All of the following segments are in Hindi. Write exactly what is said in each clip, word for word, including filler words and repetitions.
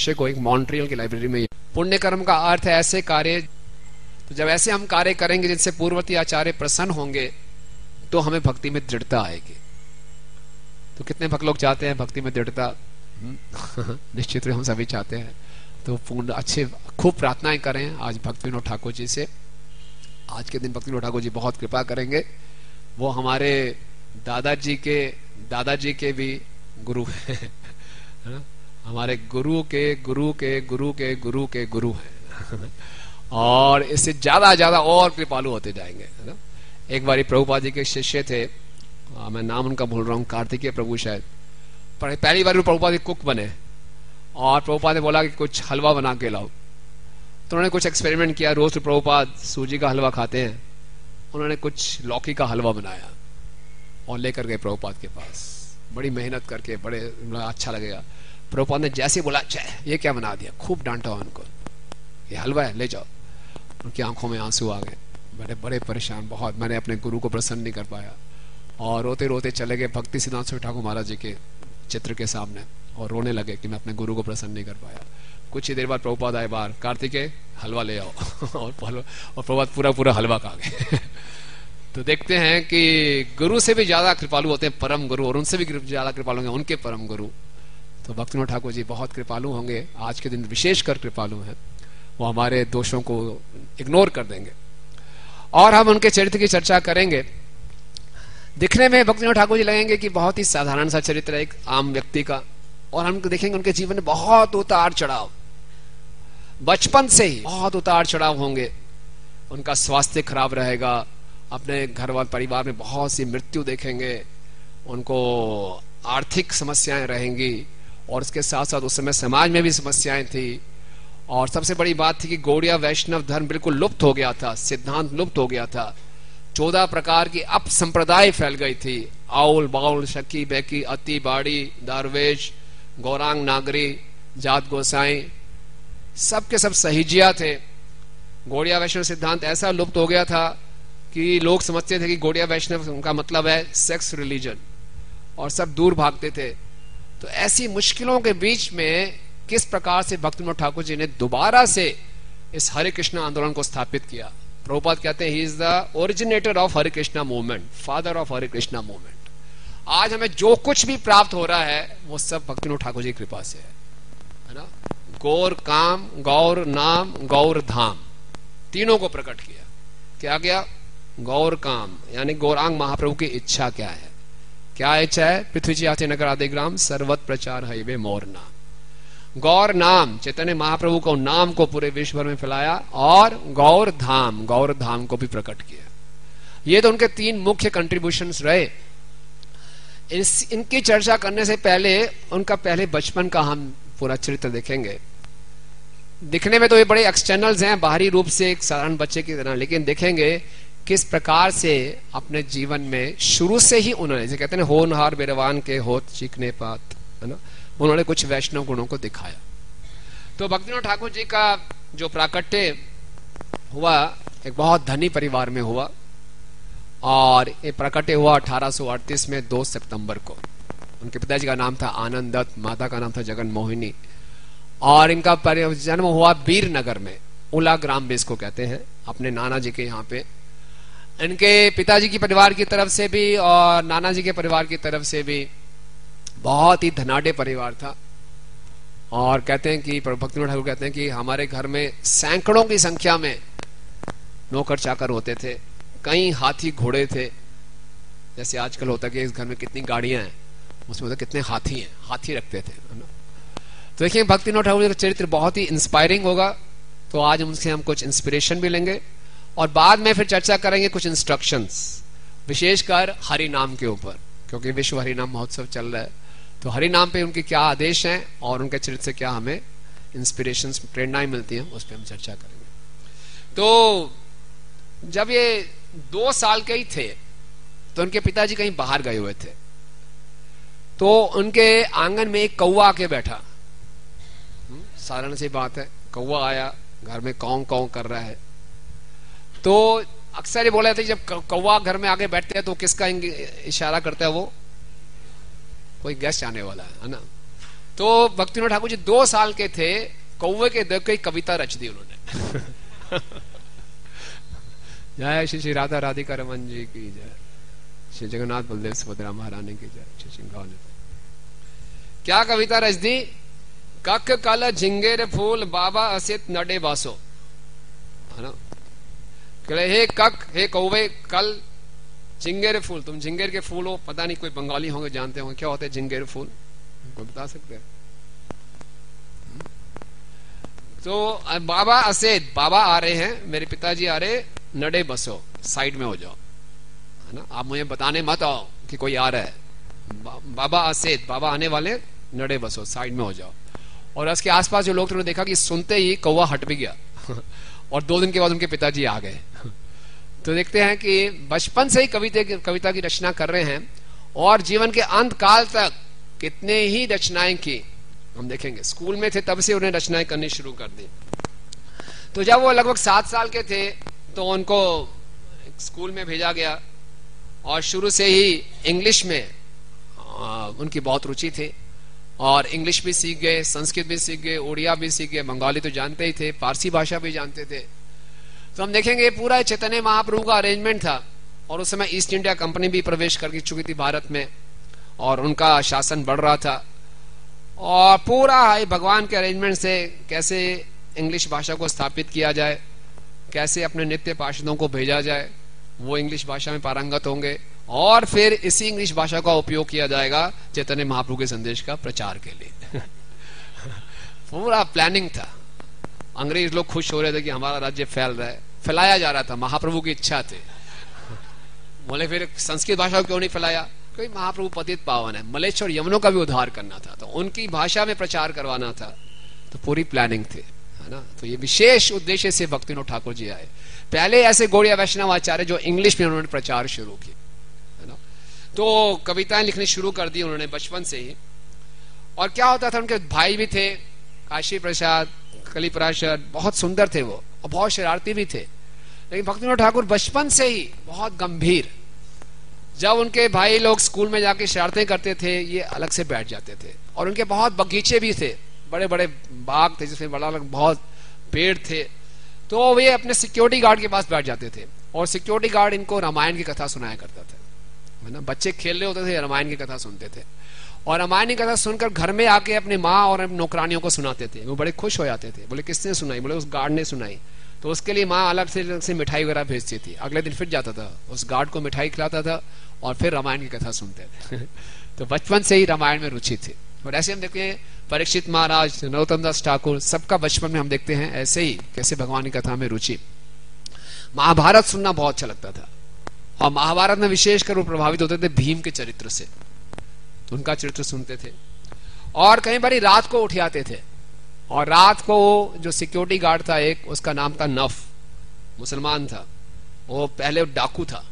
शिष्य को एक मॉन्ट्रियल की लाइब्रेरी में। पुण्य कर्म का अर्थ है ऐसे कार्य, तो जब ऐसे हम कार्य करेंगे जिनसे पूर्ववर्ती आचार्य प्रसन्न होंगे तो हमें भक्ति में दृढ़ता आएगी। तो कितने भक्त लोग चाहते हैं भक्ति में दृढ़ता? निश्चित रूप हम सभी चाहते हैं। तो पूर्ण अच्छे खूब प्रार्थनाएं करें आज भक्ति विनोद ठाकुर जी से। आज के दिन भक्ति विनोद ठाकुर जी बहुत कृपा करेंगे। वो हमारे दादाजी के दादाजी के भी गुरु हैं, हमारे गुरु के गुरु के गुरु के गुरु के गुरु हैं और इससे ज्यादा ज्यादा और कृपालु होते जाएंगे, है ना। एक बार प्रभुपाद जी के शिष्य थे, आ, मैं नाम उनका भूल रहा हूँ, कार्तिकेय प्रभु शायद। पर पहली बार प्रभुपाद कुक बने और प्रभुपाद ने बोला कि कुछ हलवा बना के लाओ। तो उन्होंने कुछ एक्सपेरिमेंट किया। रोज तो प्रभुपाद सूजी का हलवा खाते हैं, उन्होंने कुछ लौकी का हलवा बनाया और लेकर गए प्रभुपाद के पास, बड़ी मेहनत करके। बड़े अच्छा लगेगा। प्रभुपाद ने जैसे बोला ये क्या बना दिया, खूब डांटा उनको, ये हलवा है ले जाओ। उनकी आंखों में आंसू आ गए, बड़े बड़े परेशान बहुत। मैंने अपने गुरु को प्रसन्न नहीं कर पाया और रोते रोते चले गए भक्ति सिद्धांत स्वरूप ठाकुर महाराज जी के चित्र के सामने और रोने लगे कि मैं अपने गुरु को प्रसन्न नहीं कर पाया। कुछ ही देर बाद प्रभुपाद आए बाहर, कार्तिकेय हलवा ले आओ और प्रभुपाद पूरा पूरा हलवा खा गए। तो देखते हैं कि गुरु से भी ज्यादा कृपालु होते हैं परम गुरु, और उनसे भी ज्यादा कृपालु होंगे उनके परम गुरु। तो भक्ति विनोद ठाकुर जी बहुत कृपालु होंगे, आज के दिन विशेषकर कृपालु हैं। वो हमारे दोषों को इग्नोर कर देंगे और हम उनके चरित्र की चर्चा करेंगे। दिखने में भक्ति विनोद ठाकुर जी लगेंगे कि बहुत ही साधारण सा चरित्र है एक आम व्यक्ति का, और हम देखेंगे उनके जीवन में बहुत उतार चढ़ाव, बचपन से ही बहुत उतार चढ़ाव होंगे। उनका स्वास्थ्य खराब रहेगा, अपने घर वाले परिवार में बहुत सी मृत्यु देखेंगे, उनको आर्थिक समस्याएं रहेंगी, और उसके साथ साथ उस समय समाज में भी समस्याएं थी। और सबसे बड़ी बात थी कि गौड़िया वैष्णव धर्म बिल्कुल लुप्त हो गया था, सिद्धांत लुप्त हो गया था। चौदह प्रकार की अप संप्रदाय फैल गई थी, आउल बाउल शकी बैकी अति बाड़ी दारवेश गौरांग नागरी जात गोसाई, सब के सब सहीजिया थे। गौड़िया वैष्णव सिद्धांत ऐसा लुप्त हो गया था कि लोग समझते थे कि गौड़िया वैष्णव का मतलब है सेक्स रिलीजन, और सब दूर भागते थे। तो ऐसी मुश्किलों के बीच में किस प्रकार से भक्ति विनोद ठाकुर जी ने दोबारा से इस हरे कृष्ण आंदोलन को स्थापित किया। प्रभुपाद कहते हैं he is the originator of Hare Krishna movement, father of Hare Krishna movement. आज हमें जो कुछ भी प्राप्त हो रहा है वो सब भक्ति विनोद ठाकुर जी की कृपा से है, है ना। गौर काम, गौर नाम, गौर धाम, तीनों को प्रकट किया। क्या गया? गौर काम, यानी गौरांग महाप्रभु की इच्छा क्या है, क्या इच्छा है? पृथ्वी जी आते नगर आदि ग्राम सर्वत प्रचार है वे मोर नाम। गौर नाम, चैतन्य महाप्रभु को नाम को पूरे विश्व भर में फैलाया, और गौर धाम, गौर धाम को भी प्रकट किया। ये तो उनके तीन मुख्य कंट्रीब्यूशंस रहे। इस, इनकी चर्चा करने से पहले उनका पहले बचपन का हम पूरा चरित्र देखेंगे। दिखने में तो ये बड़े एक्सटर्नल्स हैं, बाहरी रूप से एक साधारण बच्चे की तरह, लेकिन देखेंगे किस प्रकार से अपने जीवन में शुरू से ही उन्होंने, जैसे कहते हैं होनहार बेरवान के होत चीखने पात, है ना, उन्होंने कुछ वैष्णव गुणों को दिखाया। तो भक्ति विनोद ठाकुर जी का जो प्राकट्य हुआ एक बहुत धनी परिवार में हुआ, और ये प्राकट्य हुआ अठारह सौ अड़तीस में दो सितंबर को। उनके पिताजी का नाम था आनंद दत्त, माता का नाम था जगन मोहिनी, और इनका जन्म हुआ बीरनगर में, उला ग्राम भी इसको कहते हैं, अपने नाना जी के यहाँ पे। इनके पिताजी की परिवार की तरफ से भी और नाना जी के परिवार की तरफ से भी बहुत ही धनाढ़ परिवार था। और कहते हैं कि भक्ति विनोद ठाकुर कहते हैं कि हमारे घर में सैकड़ों की संख्या में नौकर चाकर होते थे, कई हाथी घोड़े थे। जैसे आजकल होता है कि इस घर में कितनी गाड़ियां हैं, उसमें होता कितने हाथी हैं, हाथी रखते थे, है ना। तो देखिए भक्ति विनोद ठाकुर का चरित्र बहुत ही इंस्पायरिंग होगा। तो आज उनसे हम कुछ इंस्पिरेशन भी लेंगे, और बाद में फिर चर्चा करेंगे कुछ इंस्ट्रक्शंस, विशेषकर हरि नाम के ऊपर, क्योंकि विश्व हरि नाम महोत्सव चल रहा है। तो हरि नाम पे उनके क्या आदेश हैं और उनके चरित्र से क्या हमें इंस्पिरेशंस, प्रेरणाएं मिलती हैं, उस पर हम चर्चा करेंगे। तो जब ये दो साल के ही थे तो उनके पिताजी कहीं बाहर गए हुए थे, तो उनके आंगन में एक कौवा आके बैठा। साधारण सी बात है, कौवा आया, घर में कौं कौं कर रहा है। तो अक्सर ये बोला था जब कौवा घर में आगे बैठते हैं तो किसका इशारा करता है? वो कोई गेस्ट आने वाला है, है ना। तो भक्तिविनोद ठाकुर जी दो साल के थे, कौवे के देख के कविता रच दी उन्होंने। जय श्री श्री राधा राधिका रमन जी की जय, श्री जगन्नाथ बलदेव सुभद्रा महारानी की जय, श्री सिंह। क्या कविता रच दी? कक कल झिंगेर फूल बाबा असित नडे बासो, है ना। हे कक, हे कौवे, कल झिंगेर फूल, तुम झिंगेर के फूल हो, पता नहीं कोई बंगाली होंगे जानते होंगे क्या होते हैं झिंगेर फूल, कोई बता सकते हैं? तो बाबा असेद, बाबा आ रहे हैं, मेरे पिताजी आ रहे, नडे बसो, साइड में हो जाओ, है ना। आप मुझे बताने मत आओ कि कोई आ रहा है। बा, बाबा असेद, बाबा आने वाले, नडे बसो, साइड में हो जाओ। और उसके आसपास जो लोग थे उन्होंने देखा कि सुनते ही कौवा हट भी गया और दो दिन के बाद उनके पिताजी आ गए। तो देखते हैं कि बचपन से ही कविता कविता की रचना कर रहे हैं और जीवन के अंत काल तक कितने ही रचनाएं की हम देखेंगे। स्कूल में थे तब से उन्हें रचनाएं करनी शुरू कर दी। तो जब वो लगभग सात साल के थे तो उनको स्कूल में भेजा गया और शुरू से ही इंग्लिश में आ, उनकी बहुत रुचि थी और इंग्लिश भी सीख गए, संस्कृत भी सीख गए, उड़िया भी सीख गए, बंगाली तो जानते ही थे, पारसी भाषा भी जानते थे। तो हम देखेंगे पूरा चैतन्य महाप्रभु का अरेंजमेंट था और उस समय ईस्ट इंडिया कंपनी भी प्रवेश कर चुकी थी भारत में और उनका शासन बढ़ रहा था और पूरा भगवान के अरेंजमेंट से कैसे इंग्लिश भाषा को स्थापित किया जाए, कैसे अपने नित्य पार्षदों को भेजा जाए, वो इंग्लिश भाषा में पारंगत होंगे और फिर इसी इंग्लिश भाषा का उपयोग किया जाएगा चैतन्य महाप्रभु के संदेश का प्रचार के लिए। पूरा प्लानिंग था। अंग्रेज लोग खुश हो रहे थे कि हमारा राज्य फैल रहा है, फैलाया जा रहा था, महाप्रभु की इच्छा थी। बोले फिर संस्कृत भाषा को क्यों नहीं फैलाया? कोई महाप्रभु पतित पावन है, मलेच्छ और यमुनों का भी उद्धार करना था, तो उनकी भाषा में प्रचार करवाना था, तो पूरी प्लानिंग थी, है ना। तो ये विशेष उद्देश्य से भक्तिविनोद ठाकुर जी आए। पहले ऐसे गौड़िया वैष्णव आचार्य जो इंग्लिश में उन्होंने प्रचार शुरू किया, है ना। तो कविताएं लिखनी शुरू कर दी उन्होंने बचपन से ही। और क्या होता था, उनके भाई भी थे, काशी प्रसाद, कलिपराशर, बहुत सुंदर थे वो और बहुत शरारती भी थे। लेकिन भक्तिविनोद ठाकुर बचपन से ही बहुत गंभीर। जब उनके भाई लोग स्कूल में जाके शरारतें करते थे ये अलग से बैठ जाते थे। और उनके बहुत बगीचे भी थे, बड़े बड़े बाग थे जिसमें बड़ा बहुत पेड़ थे। तो वे अपने सिक्योरिटी गार्ड के पास बैठ जाते थे और सिक्योरिटी गार्ड इनको रामायण की कथा सुनाया करता था, है ना। बच्चे खेल रहे होते थे, रामायण की कथा सुनते थे और रामायण की कथा सुनकर घर में आके अपनी माँ और नौकरानियों को सुनाते थे। वो बड़े खुश हो जाते थे। बोले किसने सुनाई? बोले उस गार्ड ने सुनाई। तो उसके लिए माँ अलग से अलग से मिठाई वगैरह भेजती थी। अगले दिन फिर जाता था, उस गार्ड को मिठाई खिलाता था और फिर रामायण की कथा सुनते थे। तो बचपन से ही रामायण में रुचि थी। और ऐसे हम देखते हैं परीक्षित महाराज, नरोत्तम दास ठाकुर, सबका बचपन में हम देखते हैं ऐसे ही कैसे भगवान की कथा में रुचि। महाभारत सुनना बहुत अच्छा लगता था और महाभारत में विशेषकर वो प्रभावित होते थे भीम के चरित्र से, तो उनका चरित्र सुनते थे। और कई बार रात को उठ आते थे और रात को जो सिक्योरिटी गार्ड था एक, उसका नाम था नफ, मुसलमान था वो, पहले डाकू था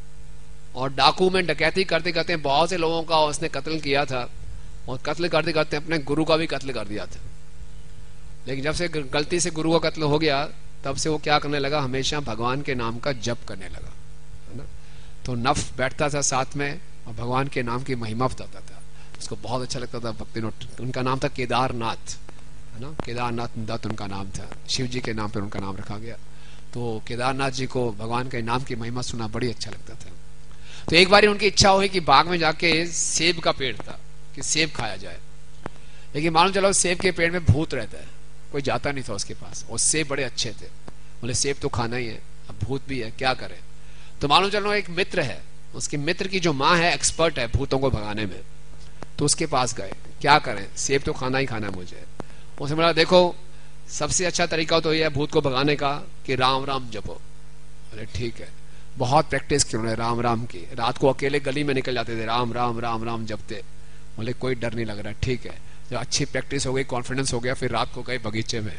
और डाकू में डकैती करते करते बहुत से लोगों का उसने कत्ल किया था और कत्ल करते करते अपने गुरु का भी कत्ल कर दिया था। लेकिन जब से गलती से गुरु का कत्ल हो गया तब से वो क्या करने लगा, हमेशा भगवान के नाम का जप करने लगा, है ना। तो नफ बैठता था साथ में और भगवान के नाम की महिमा बताता था, उसको बहुत अच्छा लगता था। भक्तिविनोद, उनका नाम था केदारनाथ, है ना। केदारनाथ दत्त उनका नाम था, शिव जी के नाम पर उनका नाम रखा गया। तो केदारनाथ जी को भगवान के नाम की महिमा सुना बड़ी अच्छा लगता था। तो एक बार उनकी इच्छा हुई कि बाग में जाके सेब का पेड़ था कि सेब खाया जाए, लेकिन मालूम चलो सेब के पेड़ में भूत रहता है, कोई जाता नहीं था उसके पास। और सेब बड़े अच्छे थे, बोले सेब तो खाना ही है, अब भूत भी है, क्या करें। तो मालूम चलो एक मित्र है, उसके मित्र की जो माँ है एक्सपर्ट है भूतों को भगाने में, तो उसके पास गए, क्या करें, सेब तो खाना ही खाना है मुझे। उसने बोला देखो सबसे अच्छा तरीका तो यह है भूत को भगाने का कि राम राम जपो। अरे ठीक है, बहुत प्रैक्टिस की उन्होंने राम राम की। रात को अकेले गली में निकल जाते थे, राम राम राम राम जपते। बोले कोई डर नहीं लग रहा, ठीक है। जब अच्छी प्रैक्टिस हो गई, कॉन्फिडेंस हो गया, फिर रात को गए बगीचे में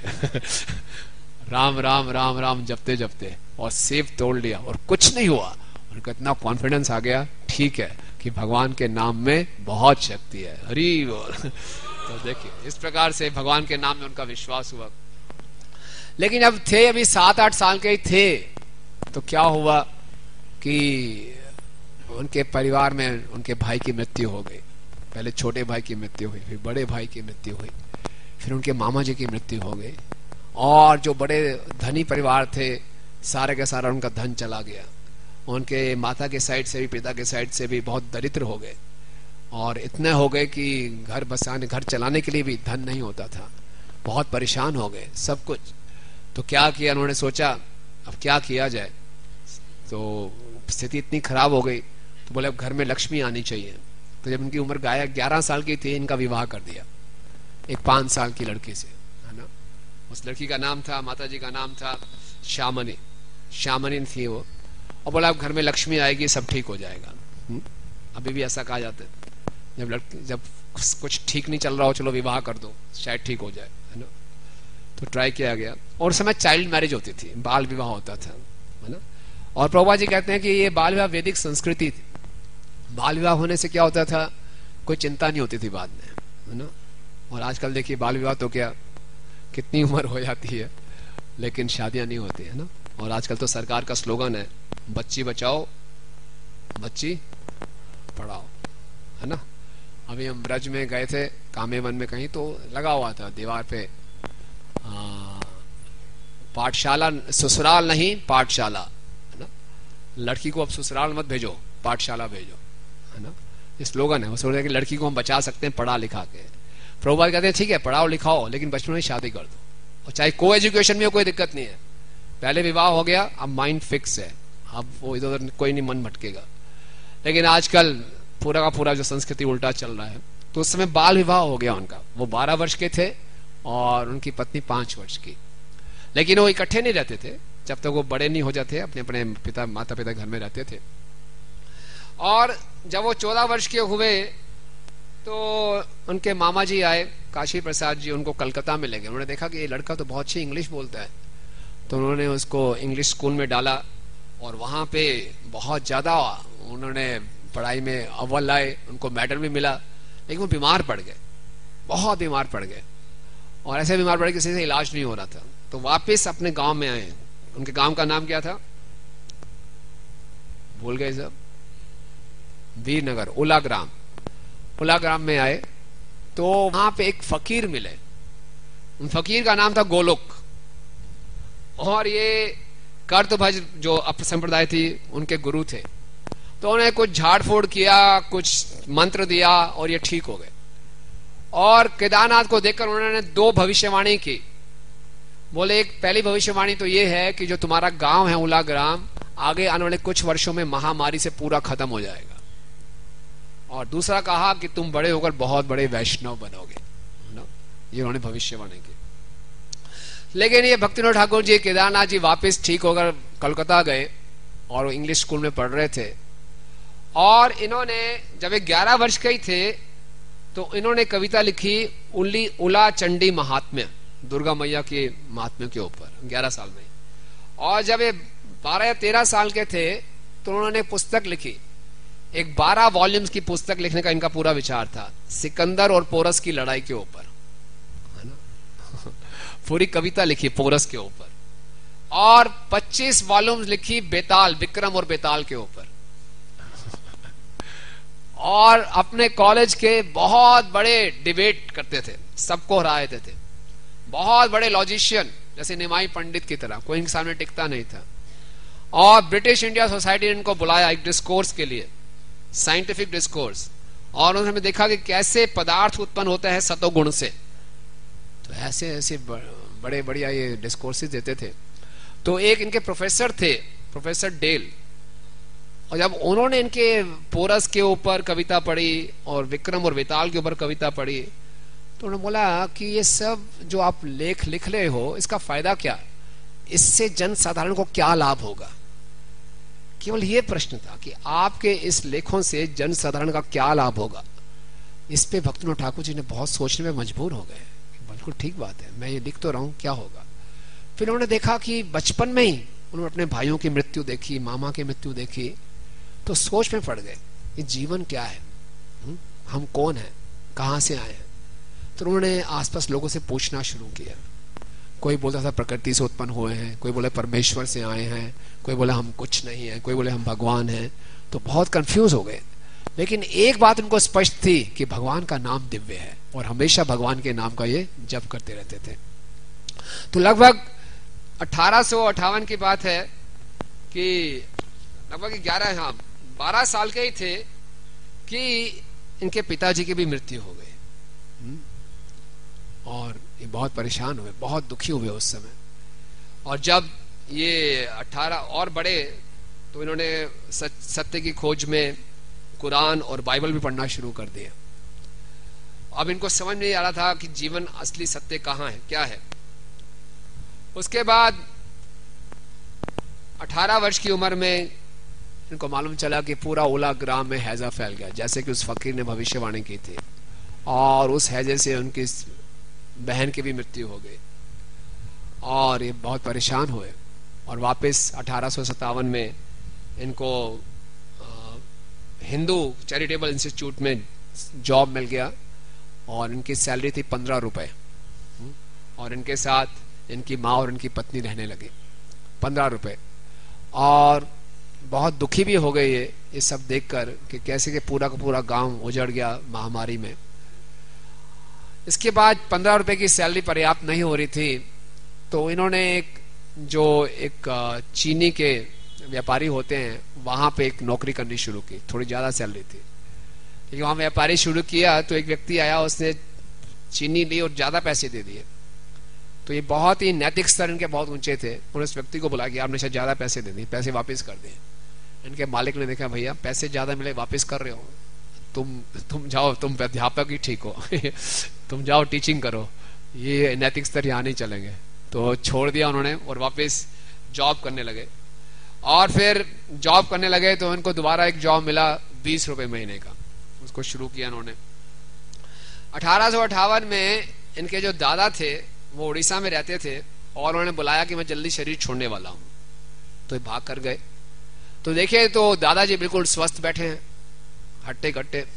राम राम राम राम जपते जपते और सेब तोड़ लिया और कुछ नहीं हुआ। उनको इतना कॉन्फिडेंस आ गया, ठीक है, कि भगवान के नाम में बहुत शक्ति है, हरि बोल। तो देखिए इस प्रकार से भगवान के नाम में उनका विश्वास हुआ। लेकिन अब थे अभी सात आठ साल के ही थे, तो क्या हुआ कि उनके परिवार में उनके भाई की मृत्यु हो गई। पहले छोटे भाई की मृत्यु हुई, फिर बड़े भाई की मृत्यु हुई, फिर उनके मामा जी की मृत्यु हो गई, और जो बड़े धनी परिवार थे सारे का सारा उनका धन चला गया। उनके माता के साइड से भी पिता के साइड से भी बहुत दरिद्र हो गए, और इतने हो गए कि घर बसाने घर चलाने के लिए भी धन नहीं होता था, बहुत परेशान हो गए सब कुछ। तो क्या किया उन्होंने, सोचा अब क्या किया जाए, तो स्थिति इतनी खराब हो गई तो बोले अब घर में लक्ष्मी आनी चाहिए। तो जब उनकी उम्र गाया ग्यारह साल की थी, इनका विवाह कर दिया एक पांच साल की लड़की से, है ना। उस लड़की का नाम था, माता जी का नाम था श्यामनी, श्यामनी थी वो। और बोला अब घर में लक्ष्मी आएगी सब ठीक हो जाएगा। हुँ? अभी भी ऐसा कहा जाता है, जब लड़की जब कुछ ठीक नहीं चल रहा हो चलो विवाह कर दो शायद ठीक हो जाए, है ना। तो ट्राई किया गया, और उस समय चाइल्ड मैरिज होती थी, बाल विवाह होता था, है ना। और प्रभुपाद जी कहते हैं कि ये बाल विवाह वैदिक संस्कृति थी। बाल विवाह होने से क्या होता था, कोई चिंता नहीं होती थी बाद में, है ना। और आजकल देखिए बाल विवाह तो क्या कितनी उम्र हो जाती है लेकिन शादियां नहीं होती, है ना। और आजकल तो सरकार का स्लोगन है बच्ची बचाओ बच्ची पढ़ाओ, है ना। अभी हम ब्रज में गए थे कामेवन में कहीं, तो लगा हुआ था दीवार पे पाठशाला, ससुराल नहीं पाठशाला, है ना। लड़की को अब ससुराल मत भेजो पाठशाला भेजो, है ना। ये स्लोगन है। वो सोच रहे कि लड़की को हम बचा सकते हैं पढ़ा लिखा के। प्रभुपाद कहते हैं ठीक है पढ़ाओ लिखाओ लेकिन बचपन में शादी कर दो, और चाहे को एजुकेशन में कोई दिक्कत नहीं है, पहले विवाह हो गया अब माइंड फिक्स है, अब वो इधर उधर कोई नहीं मन भटकेगा। लेकिन आजकल पूरा का पूरा जो संस्कृति उल्टा चल रहा है। तो उस समय बाल विवाह हो गया उनका, वो बारह वर्ष के थे और उनकी पत्नी पांच वर्ष की। लेकिन वो इकट्ठे नहीं रहते थे जब तक वो बड़े नहीं हो जाते, अपने अपने पिता माता पिता घर में रहते थे। और जब वो चौदह वर्ष के हुए तो उनके मामा जी आए, काशी प्रसाद जी, उनको कलकत्ता में ले गए। उन्होंने देखा कि ये लड़का तो बहुत अच्छी इंग्लिश बोलता है, तो उन्होंने उसको इंग्लिश स्कूल में डाला और वहां पे बहुत ज्यादा उन्होंने पढ़ाई में अव्वल आए, उनको मेडल भी मिला। लेकिन वो बीमार पड़ गए, बहुत बीमार पड़ गए, और ऐसे बीमार पड़ गए किसी से इलाज नहीं हो रहा था। तो वापस अपने गांव में आए। उनके गांव का नाम क्या था, भूल गए सब, वीरनगर, उलाग्राम। उलाग्राम में आए तो वहां पे एक फकीर मिले। उन फकीर का नाम था गोलोक, और ये कर्तभज जो अप संप्रदाय थी उनके गुरु थे। तो उन्हें कुछ झाड़ फोड़ किया, कुछ मंत्र दिया और ये ठीक हो गए। और केदारनाथ को देखकर उन्होंने दो भविष्यवाणी की। बोले एक पहली भविष्यवाणी तो ये है कि जो तुम्हारा गांव है उलाग्राम, आगे आने वाले कुछ वर्षों में महामारी से पूरा खत्म हो जाएगा। और दूसरा कहा कि तुम बड़े होकर बहुत बड़े वैष्णव बनोगे, ना? ये उन्होंने भविष्यवाणी की। लेकिन ये भक्तिनाथ ठाकुर जी, केदारनाथ जी वापस ठीक होकर कलकत्ता गए और वो इंग्लिश स्कूल में पढ़ रहे थे। और इन्होंने जब ये ग्यारह वर्ष के ही थे तो इन्होंने कविता लिखी उल्ली उला चंडी महात्म्य, दुर्गा मैया के महात्म्य के ऊपर, ग्यारह साल में। और जब ये बारह या तेरह साल के थे तो उन्होंने पुस्तक लिखी, एक बारह वॉल्यूम्स की पुस्तक लिखने का इनका पूरा विचार था, सिकंदर और पोरस की लड़ाई के ऊपर, है ना। पूरी कविता लिखी पोरस के ऊपर, और पच्चीस वॉल्यूम्स लिखी बेताल, विक्रम और बेताल के ऊपर। और अपने कॉलेज के बहुत बड़े डिबेट करते थे, सबको हरा देते थे। बहुत बड़े लॉजिशियन जैसे निमाई पंडित की तरह, कोई इनके सामने टिकता नहीं था। और ब्रिटिश इंडिया सोसाइटी ने इनको बुलाया एक डिस्कोर्स के लिए, साइंटिफिक डिस्कोर्स। और उन्होंने देखा कि कैसे पदार्थ उत्पन्न होता है सतोगुण से। तो ऐसे ऐसे बड़े बढ़िया ये डिस्कोर्सेस देते थे। तो एक इनके प्रोफेसर थे, प्रोफेसर डेल, और जब उन्होंने इनके पोरस के ऊपर कविता पढ़ी और विक्रम और बेताल के ऊपर कविता पढ़ी, तो उन्होंने बोला कि ये सब जो आप लेख लिख रहे हो इसका फायदा क्या, इससे जन साधारण को क्या लाभ होगा। केवल ये प्रश्न था कि आपके इस लेखों से जन साधारण का क्या लाभ होगा। इस पे भक्तिनाथ ठाकुर जी ने बहुत सोचने में मजबूर हो गए। बिल्कुल ठीक बात है, मैं ये लिख तो रहा हूं, क्या होगा। फिर उन्होंने देखा कि बचपन में ही उन्होंने अपने भाइयों की मृत्यु देखी, मामा की मृत्यु देखी, तो सोच में पड़ गए ये जीवन क्या है, हम कौन है, कहां से आए हैं। तो उन्होंने आसपास लोगों से पूछना शुरू किया। कोई बोलता था प्रकृति से उत्पन्न हुए हैं, कोई बोले परमेश्वर से आए हैं, कोई बोले हम कुछ नहीं है, कोई बोले हम भगवान हैं। तो बहुत कंफ्यूज हो गए। लेकिन एक बात उनको स्पष्ट थी कि भगवान का नाम दिव्य है और हमेशा भगवान के नाम का ये जप करते रहते थे। तो लगभग अठारह सौ अट्ठावन की बात है कि लगभग ग्यारह हाँ बारह साल के ही थे कि इनके पिताजी की भी मृत्यु हो गई और ये बहुत परेशान हुए, बहुत दुखी हुए उस समय। और जब ये अठारह और बड़े तो इन्होंने सत्य की खोज में कुरान और बाइबल भी पढ़ना शुरू कर दिया। अब इनको समझ नहीं आ रहा था कि जीवन असली सत्य कहाँ है, क्या है। उसके बाद अठारह वर्ष की उम्र में इनको मालूम चला कि पूरा ओला ग्राम में हैजा फैल गया, जैसे कि उस फकीर ने भविष्यवाणी की थी, और उस हैजे से उनकी बहन की भी मृत्यु हो गई और ये बहुत परेशान हुए। और वापस अठारह सौ सत्तावन में इनको हिंदू चैरिटेबल इंस्टीट्यूट में जॉब मिल गया और इनकी सैलरी थी पंद्रह रुपए और इनके साथ इनकी माँ और इनकी पत्नी रहने लगे। पंद्रह रुपए और बहुत दुखी भी हो गए ये ये सब देखकर कि कैसे कि पूरा का पूरा गांव उजड़ गया महामारी में। इसके बाद पंद्रह रुपए की सैलरी पर्याप्त नहीं हो रही थी तो इन्होंने एक जो एक चीनी के व्यापारी होते हैं वहां पे एक नौकरी करनी शुरू की। थोड़ी ज्यादा सैलरी थी क्योंकि वहां व्यापारी शुरू किया तो एक व्यक्ति आया, उसने चीनी ली और ज्यादा पैसे दे दिए। तो ये बहुत ही नैतिक स्तर इनके बहुत ऊंचे थे। उन्होंने उस व्यक्ति को बोला कि आपने शायद ज्यादा पैसे दे दिए, पैसे वापस कर दिए। इनके मालिक ने देखा भैया पैसे ज्यादा मिले, वापस कर रहे हो, तुम तुम जाओ, तुम अध्यापक ही ठीक हो तुम जाओ टीचिंग करो, ये नैतिक स्तर यहाँ नहीं चलेंगे। तो छोड़ दिया उन्होंने और वापस जॉब करने लगे। और फिर जॉब करने लगे तो उनको दोबारा एक जॉब मिला बीस रुपए महीने का, उसको शुरू किया इन्होंने। अठारह सौ अट्ठावन में इनके जो दादा थे वो उड़ीसा में रहते थे और उन्होंने बुलाया कि मैं जल्दी शरीर छोड़ने वाला हूं, तो भाग कर गए। तो देखिए तो दादाजी बिल्कुल स्वस्थ बैठे हैं, हट्टे कट्टे,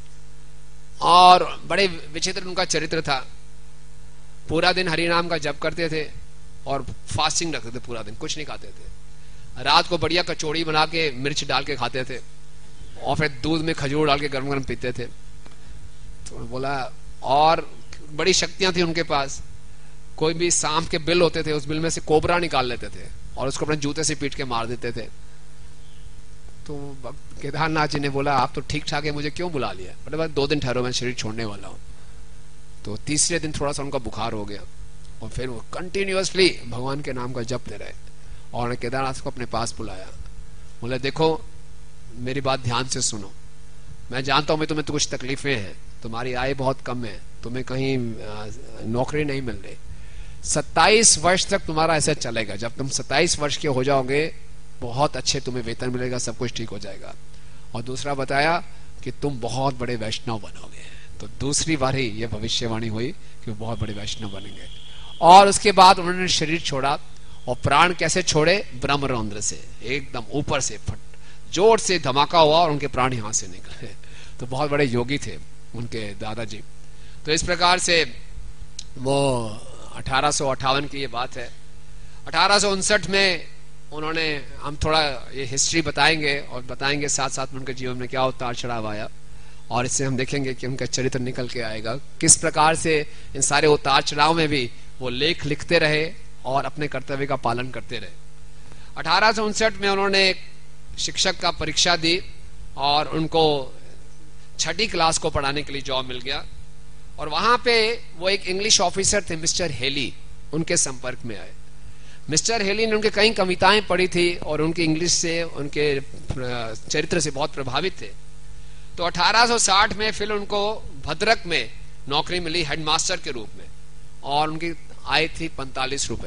और बड़े विचित्र उनका चरित्र था। पूरा दिन हरिनाम का जप करते थे और फास्टिंग रखते थे, पूरा दिन कुछ नहीं खाते थे। रात को बढ़िया कचौड़ी बना के मिर्च डाल के खाते थे और फिर दूध में खजूर डाल के गर्म गर्म पीते थे। तो बोला, और बड़ी शक्तियां थी उनके पास। कोई भी सांप के बिल होते थे, उस बिल में से कोबरा निकाल लेते थे और उसको अपने जूते से पीट के मार देते थे। तो केदारनाथ जी ने बोला आप तो ठीक ठाक है, मुझे क्यों बुला लिया? बोले बस दो दिन ठहरो, मैं शरीर छोड़ने वाला हूं। तो तीसरे दिन थोड़ा सा उनका बुखार हो गया और फिर वो कंटिन्यूअसली भगवान के नाम का जपते रहे और केदारनाथ को अपने पास बुलाया। बोले देखो मेरी बात ध्यान से सुनो, मैं जानता हूं मैं तुम्हें तो कुछ तकलीफें हैं, तुम्हारी आय बहुत कम है, तुम्हें कहीं नौकरी नहीं मिल रही, सत्ताईस वर्ष तक तुम्हारा ऐसा चलेगा। जब तुम सत्ताईस वर्ष के हो जाओगे बहुत अच्छे तुम्हें वेतन मिलेगा, सब कुछ ठीक हो जाएगा। और दूसरा बताया कि तुम बहुत बड़े वैष्णव बनोगे। तो दूसरी बार ही यह भविष्यवाणी हुई कि वो बहुत बड़े वैष्णव बनेंगे। और उसके बाद उन्होंने शरीर छोड़ा और प्राण कैसे छोड़े? ब्रह्मरंध्र से, एकदम ऊपर से फट जोर से धमाका हुआ और उनके प्राण यहां से निकले। तो बहुत बड़े योगी थे उनके दादाजी। तो इस प्रकार से वो अठारह सौ अट्ठावन की ये बात है। अठारह सौ उनसठ में उन्होंने, हम थोड़ा ये हिस्ट्री बताएंगे और बताएंगे साथ साथ में उनके जीवन में क्या उतार चढ़ाव आया, और इससे हम देखेंगे कि उनका चरित्र निकल के आएगा किस प्रकार से इन सारे उतार चढ़ाव में भी वो लेख लिखते रहे और अपने कर्तव्य का पालन करते रहे। अठारह सौ उनसठ में उन्होंने एक शिक्षक का परीक्षा दी और उनको छठी क्लास को पढ़ाने के लिए जॉब मिल गया। और वहां पे वो एक इंग्लिश ऑफिसर थे मिस्टर हेली, उनके संपर्क में आए। मिस्टर हेली ने उनके कई कविताएं पढ़ी थी और उनकी इंग्लिश से, उनके चरित्र से बहुत प्रभावित थे। तो अठारह सौ साठ में फिर उनको भद्रक में नौकरी मिली हेडमास्टर के रूप में और उनकी आय थी पैंतालीस रुपए।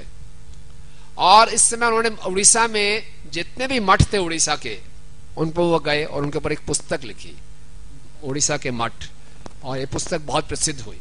और इस समय उन्होंने उड़ीसा में जितने भी मठ थे उड़ीसा के, उन पर वो गए और उनके ऊपर एक पुस्तक लिखी, उड़ीसा के मठ, और ये पुस्तक बहुत प्रसिद्ध हुई।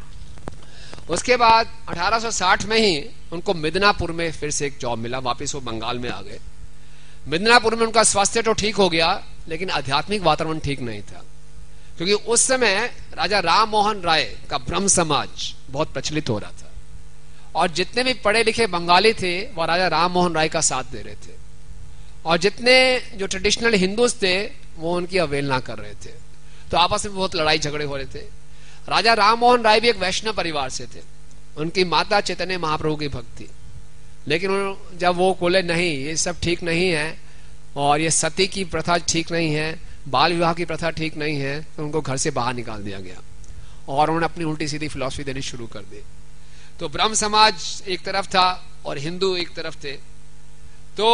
उसके बाद अठारह सौ साठ में ही उनको मिदनापुर में फिर से एक जॉब मिला, वापस वो बंगाल में आ गए। मिदनापुर में उनका स्वास्थ्य तो ठीक हो गया लेकिन आध्यात्मिक वातावरण ठीक नहीं था, क्योंकि उस समय राजा राम मोहन राय का ब्रह्म समाज बहुत प्रचलित हो रहा था और जितने भी पढ़े लिखे बंगाली थे वह राजा राम मोहन राय का साथ दे रहे थे, और जितने जो ट्रेडिशनल हिंदूज थे वो उनकी अवहेलना कर रहे थे, तो आपस में बहुत लड़ाई झगड़े हो रहे थे। राजा राम मोहन राय भी एक वैष्णव परिवार से थे, उनकी माता चैतन्य महाप्रभु की भक्त थी, लेकिन जब वो बोले नहीं ये सब ठीक नहीं है और ये सती की प्रथा ठीक नहीं है, बाल विवाह की प्रथा ठीक नहीं है, तो उनको घर से बाहर निकाल दिया गया और उन्होंने अपनी उल्टी सीधी फिलॉसफी देनी शुरू कर दी। तो ब्रह्म समाज एक तरफ था और हिंदू एक तरफ थे। तो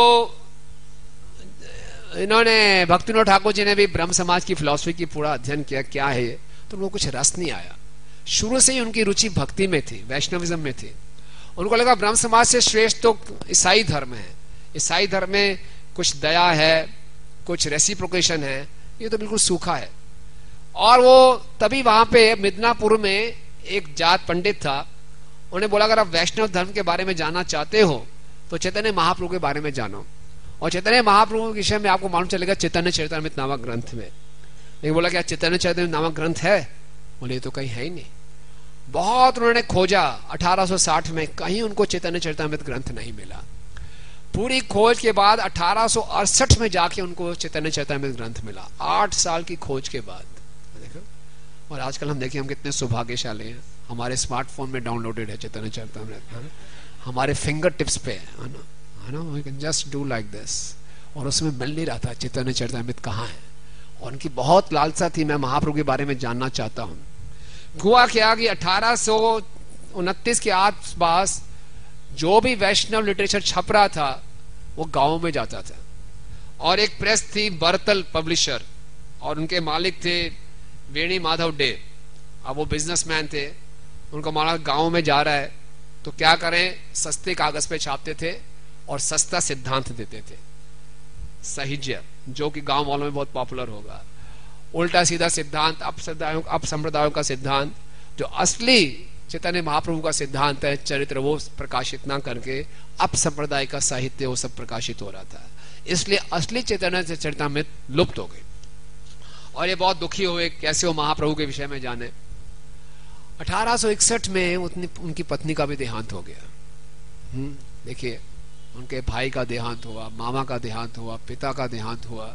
इन्होंने भक्तिविनोद ठाकुर जी ने भी ब्रह्म समाज की फिलॉसफी की पूरा अध्ययन किया, क्या है ये, तो उनको कुछ रस नहीं आया। शुरू से ही उनकी रुचि भक्ति में थी, वैष्णविज्म में थी। उनको लगा ब्रह्म समाज से श्रेष्ठ तो ईसाई धर्म है, ईसाई धर्म में कुछ दया है, कुछ रेसिप्रोकेशन है, ये तो बिल्कुल सूखा है। और वो तभी वहां पे मिदनापुर में एक जात पंडित था, उन्हें बोला अगर आप वैष्णव धर्म के बारे में जानना चाहते हो तो चैतन्य महाप्रभु के बारे में जानो, और चैतन्य महाप्रभु के विषय में आपको मालूम चलेगा चैतन्य चरितामृत नामक ग्रंथ में। लेकिन बोला क्या चैतन्य चरितामृत नामक ग्रंथ है? बोले तो कहीं है ही नहीं। बहुत उन्होंने खोजा, अठारह सौ साठ में कहीं उनको चैतन्य चरितामृत ग्रंथ नहीं मिला। पूरी खोज के बाद अठारह सौ अड़सठ में जाके उनको चैतन्य चरितामृत ग्रंथ मिला, आठ साल की खोज के बाद। देखो, और आजकल हम देखिए हम कितने सौभाग्यशाली हैं, हमारे स्मार्टफोन में डाउनलोडेड है चैतन्य चरितामृत, हमारे फिंगर टिप्स पे है ना, है ना, we can just do like this. और उसमें मिल नहीं रहा था चैतन्य चरितामृत कहाँ है, और उनकी बहुत लालसा थी मैं महाप्रभु के बारे में जानना चाहता हूँ। हुआ क्या कि अठारह सौ उनतीस के आसपास जो भी वैष्णव लिटरेचर छप रहा था वो गांव में जाता था, और एक प्रेस थी बर्तल पब्लिशर, और उनके मालिक थे वेणी माधव डे। अब वो बिजनेसमैन थे, उनको माना गांव में जा रहा है तो क्या करें, सस्ते कागज पे छापते थे और सस्ता सिद्धांत देते थे, साहिज्य, जो कि गांव वालों में बहुत पॉपुलर होगा। उल्टा सीधा सिद्धांत, अपसंप्रदायों अपसंप्रदायों का सिद्धांत, जो असली चैतन्य महाप्रभु का सिद्धांत है चरित्र, वो प्रकाशित ना करके अपसंप्रदाय का साहित्य वो सब प्रकाशित हो रहा था। इसलिए असली चैतन्य चरितामृत लुप्त हो गई, और ये बहुत दुखी हुए कैसे वो महाप्रभु के विषय में जाने। अठारह सौ इकसठ में उतनी उनकी पत्नी का भी देहांत हो गया। हम्म देखिए, उनके भाई का देहांत हुआ, मामा का देहांत हुआ, पिता का देहांत हुआ,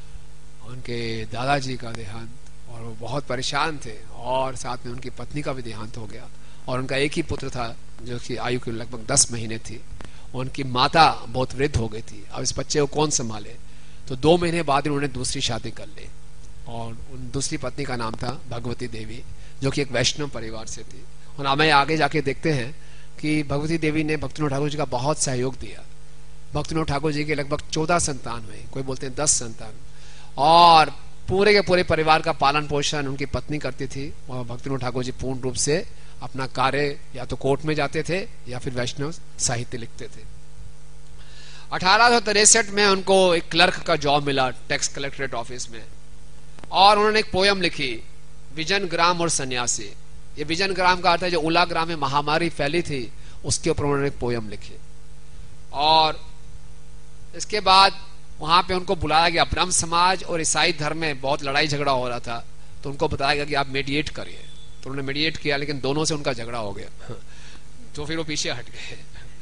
उनके दादाजी का देहांत, और वो बहुत परेशान थे। और साथ में उनकी पत्नी का भी देहांत हो गया, और उनका एक ही पुत्र था जो कि आयु की लगभग दस महीने थी। उनकी माता बहुत वृद्ध हो गई थी, अब इस बच्चे को कौन संभाले। तो दो महीने बाद उन्होंने दूसरी शादी कर ली, और उन दूसरी पत्नी का नाम था भगवती देवी, जो कि एक वैष्णव परिवार से थी। और हमें आगे जाके देखते हैं कि भगवती देवी ने भक्तिविनोद ठाकुर जी का बहुत सहयोग दिया। भक्तिविनोद ठाकुर जी के लगभग चौदह संतान हुए, कोई बोलते हैं दस संतान, और पूरे के पूरे परिवार का पालन पोषण उनकी पत्नी करती थी, और भक्तिविनोद ठाकुर जी पूर्ण रूप से अपना कार्य या तो कोर्ट में जाते थे या फिर वैष्णव साहित्य लिखते थे। अठारह सौ तिरसठ में उनको एक क्लर्क का जॉब मिला टैक्स कलेक्टरेट ऑफिस में, और उन्होंने एक पोयम लिखी, विजन ग्राम और सन्यासी। ये विजन ग्राम का अर्थ है जो उला ग्राम में महामारी फैली थी, उसके ऊपर उन्होंने एक पोयम लिखी। और इसके बाद वहां पे उनको बुलाया गया। ब्रह्म समाज और ईसाई धर्म में बहुत लड़ाई झगड़ा हो रहा था, तो उनको बताया गया कि आप मेडिएट करिए। तो उन्होंने मेडिएट किया, लेकिन दोनों से उनका झगड़ा हो गया, तो फिर वो पीछे हट गए।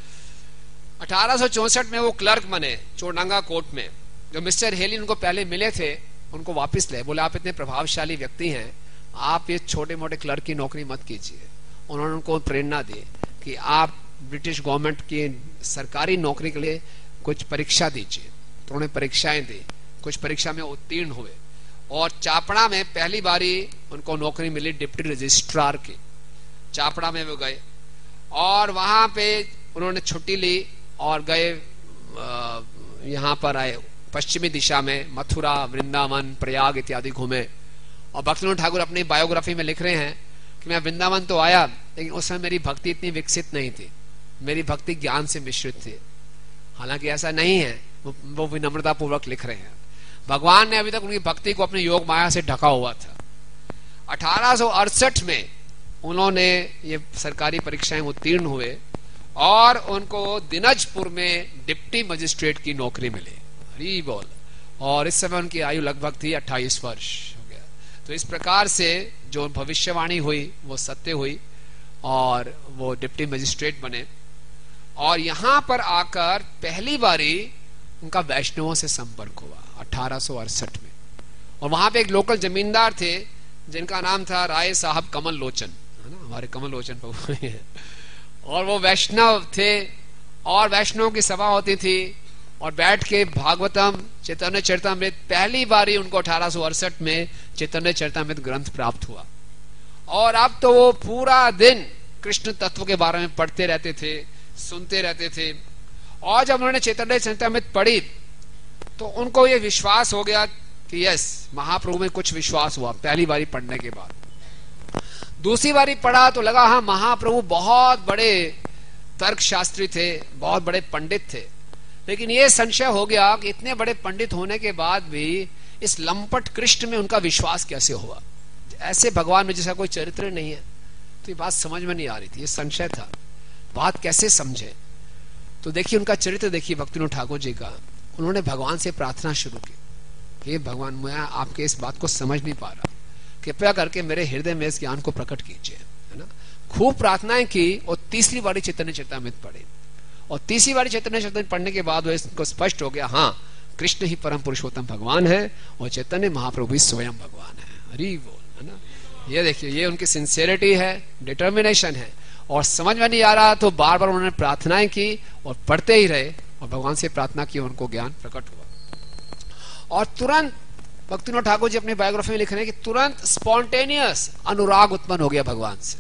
अठारह सौ चौसठ में वो क्लर्क बने चोरडंगा कोर्ट में। जो मिस्टर हेली उनको पहले मिले थे, उनको वापस ले, बोले आप इतने प्रभावशाली व्यक्ति हैं, आप ये छोटे मोटे क्लर्क की नौकरी मत कीजिए। उन्होंने उनको प्रेरणा दी कि आप ब्रिटिश गवर्नमेंट की सरकारी नौकरी के लिए कुछ परीक्षा दीजिए। तो उन्होंने परीक्षाएं दी, कुछ परीक्षा में उत्तीर्ण हुए, और चापड़ा में पहली बारी उनको नौकरी मिली डिप्टी रजिस्ट्रार की। चापड़ा में वो गए, और वहां पे उन्होंने छुट्टी ली और गए, यहाँ पर आए पश्चिमी दिशा में, मथुरा, वृंदावन, प्रयाग इत्यादि घूमे। और भक्तिविनोद ठाकुर अपनी बायोग्राफी में लिख रहे हैं कि मैं वृंदावन तो आया, लेकिन उस समय मेरी भक्ति इतनी विकसित नहीं थी, मेरी भक्ति ज्ञान से मिश्रित थी। हालांकि ऐसा नहीं है, वो विनम्रता पूर्वक लिख रहे हैं। भगवान ने अभी तक उनकी भक्ति को अपनी योग माया से ढका हुआ था। अठारह सौ अड़सठ में उन्होंने ये सरकारी परीक्षाएं उत्तीर्ण हुए, और उनको दिनाजपुर में डिप्टी मजिस्ट्रेट की नौकरी मिली। हरी बोल। और इस समय उनकी आयु लगभग थी अट्ठाईस वर्ष हो गया। तो इस प्रकार से जो भविष्यवाणी हुई वो सत्य हुई, और वो डिप्टी मजिस्ट्रेट बने। और यहां पर आकर पहली बारी उनका वैष्णवों से संपर्क हुआ अठारह सौ अड़सठ में। और वहां पे एक लोकल जमींदार थे जिनका नाम था राय साहब कमल लोचन, है ना, हमारे कमल लोचन प्रभु हैं। और वो वैष्णव थे और वैष्णव की सभा होती थी और बैठ के भागवतम चैतन्य चरितमृत, पहली बारी उनको अठारह सौ अड़सठ में चैतन्य चरितमृत ग्रंथ प्राप्त हुआ। और अब तो वो पूरा दिन कृष्ण तत्व के बारे में पढ़ते रहते थे, सुनते रहते थे। और जब उन्होंने चैतन्य चरितमृत पढ़ी तो उनको ये विश्वास हो गया कि यस, महाप्रभु में कुछ विश्वास हुआ पहली बारी पढ़ने के बाद। दूसरी बारी पढ़ा तो लगा हाँ, महाप्रभु बहुत बड़े तर्कशास्त्री थे, बहुत बड़े पंडित थे। लेकिन ये संशय हो गया कि इतने बड़े पंडित होने के बाद भी इस लंपट कृष्ण में उनका विश्वास कैसे हुआ। ऐसे भगवान में जैसा कोई चरित्र नहीं है। तो ये बात समझ में नहीं आ रही थी, ये संशय था, बात कैसे समझे। तो देखिए उनका चरित्र देखिए भक्तिविनोद ठाकुर जी का। उन्होंने भगवान से प्रार्थना शुरू की कि भगवान, मैं आपके इस बात को समझ नहीं पा रहा, कृपया करके मेरे हृदय में इस ज्ञान को प्रकट कीजिए, है ना। खूब प्रार्थनाएं की और तीसरी बारी चैतन्य चरितमृत पढ़ी। और तीसरी बारी चैतन्य चरितमृत पढ़ने के बाद इसको स्पष्ट हो गया, हाँ, कृष्ण ही परम पुरुषोत्तम भगवान है और चैतन्य महाप्रभु ही स्वयं भगवान है। हरि बोल, है ना। ये देखिए, ये उनकी सिंसियरिटी है, डिटर्मिनेशन है। और समझ में नहीं आ रहा तो बार बार उन्होंने प्रार्थनाएं की और पढ़ते ही रहे और भगवान से प्रार्थना की, उनको ज्ञान प्रकट हुआ। और तुरंत भक्तिविनोद ठाकुर जी अपनी बायोग्राफी में लिख रहे हैं कि तुरंत स्पॉन्टेनियस अनुराग उत्पन्न हो गया भगवान से,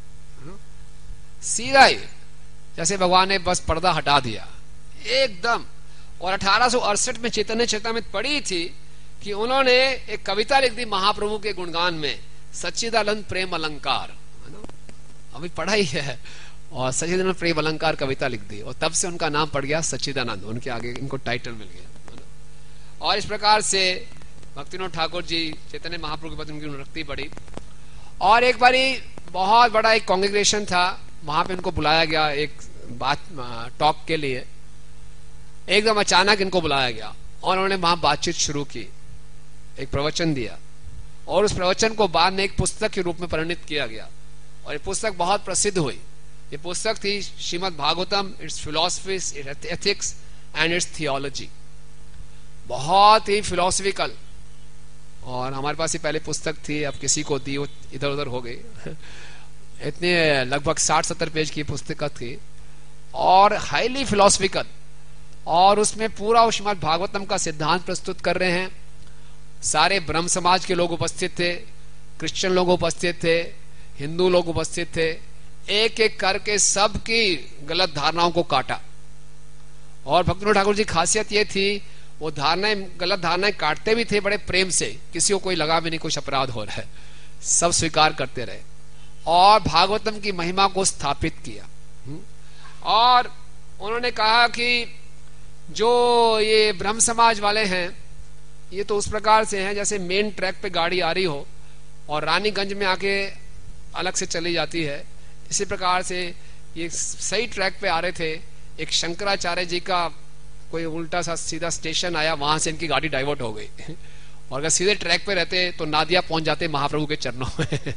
सीधा ही, जैसे भगवान ने बस पर्दा हटा दिया एकदम। और अठारह सौ अड़सठ में चैतन्य चरितमृत पढ़ी थी कि उन्होंने एक कविता लिख दी महाप्रभु के गुणगान में, सच्चिदानंद प्रेम अलंकार, है ना, अभी पढ़ा ही है। और सच्चिदानंद प्रेम अलंकार कविता लिख दी और तब से उनका नाम पड़ गया सच्चिदानंद, उनके आगे इनको टाइटल मिल गया, है ना। और इस प्रकार से भक्तिविनोद ठाकुर जी चैतन्य महाप्रभु के प्रति उनकी अनुरक्ति बढ़ी। और एक बारी बहुत बड़ा एक कांग्रेगेशन था, वहां पे इनको बुलाया गया एक बात टॉक के लिए। एकदम अचानक इनको बुलाया गया और उन्होंने वहां बातचीत शुरू की, एक प्रवचन दिया और उस प्रवचन को बाद में एक पुस्तक के रूप में परिणित किया गया और ये पुस्तक बहुत प्रसिद्ध हुई। ये पुस्तक थी Srimad Bhagavatam, it's philosophy, it's ethics and it's theology. बहुत ही फिलोसफिकल। और हमारे पास ही पहले पुस्तक थी, अब किसी को दी, इधर उधर हो गई। इतने लगभग साठ सत्तर पेज की पुस्तक थी और हाईली फिलोसफिकल। और उसमें पूरा श्रीमद् भागवतम का सिद्धांत प्रस्तुत कर रहे हैं। सारे ब्रह्म समाज के लोग उपस्थित थे, क्रिश्चियन लोग उपस्थित थे, हिंदू लोग उपस्थित थे। एक एक करके सबकी गलत धारणाओं को काटा। और भक्तिविनोद ठाकुर जी खासियत ये थी, वो धारणाएं, गलत धारणाएं काटते भी थे बड़े प्रेम से, किसी को कोई लगा भी नहीं कुछ अपराध हो रहा है, सब स्वीकार करते रहे और भागवतम की महिमा को स्थापित किया। और उन्होंने कहा कि जो ये ब्रह्म समाज वाले हैं ये तो उस प्रकार से हैं जैसे मेन ट्रैक पे गाड़ी आ रही हो और रानीगंज में आके अलग से चली जाती है। इसी प्रकार से ये सही ट्रैक पे आ रहे थे, एक शंकराचार्य जी का कोई उल्टा सा सीधा स्टेशन आया, वहां से इनकी गाड़ी डाइवर्ट हो गई और अगर सीधे ट्रैक पे रहते तो नादिया पहुंच जाते महाप्रभु के चरणों में।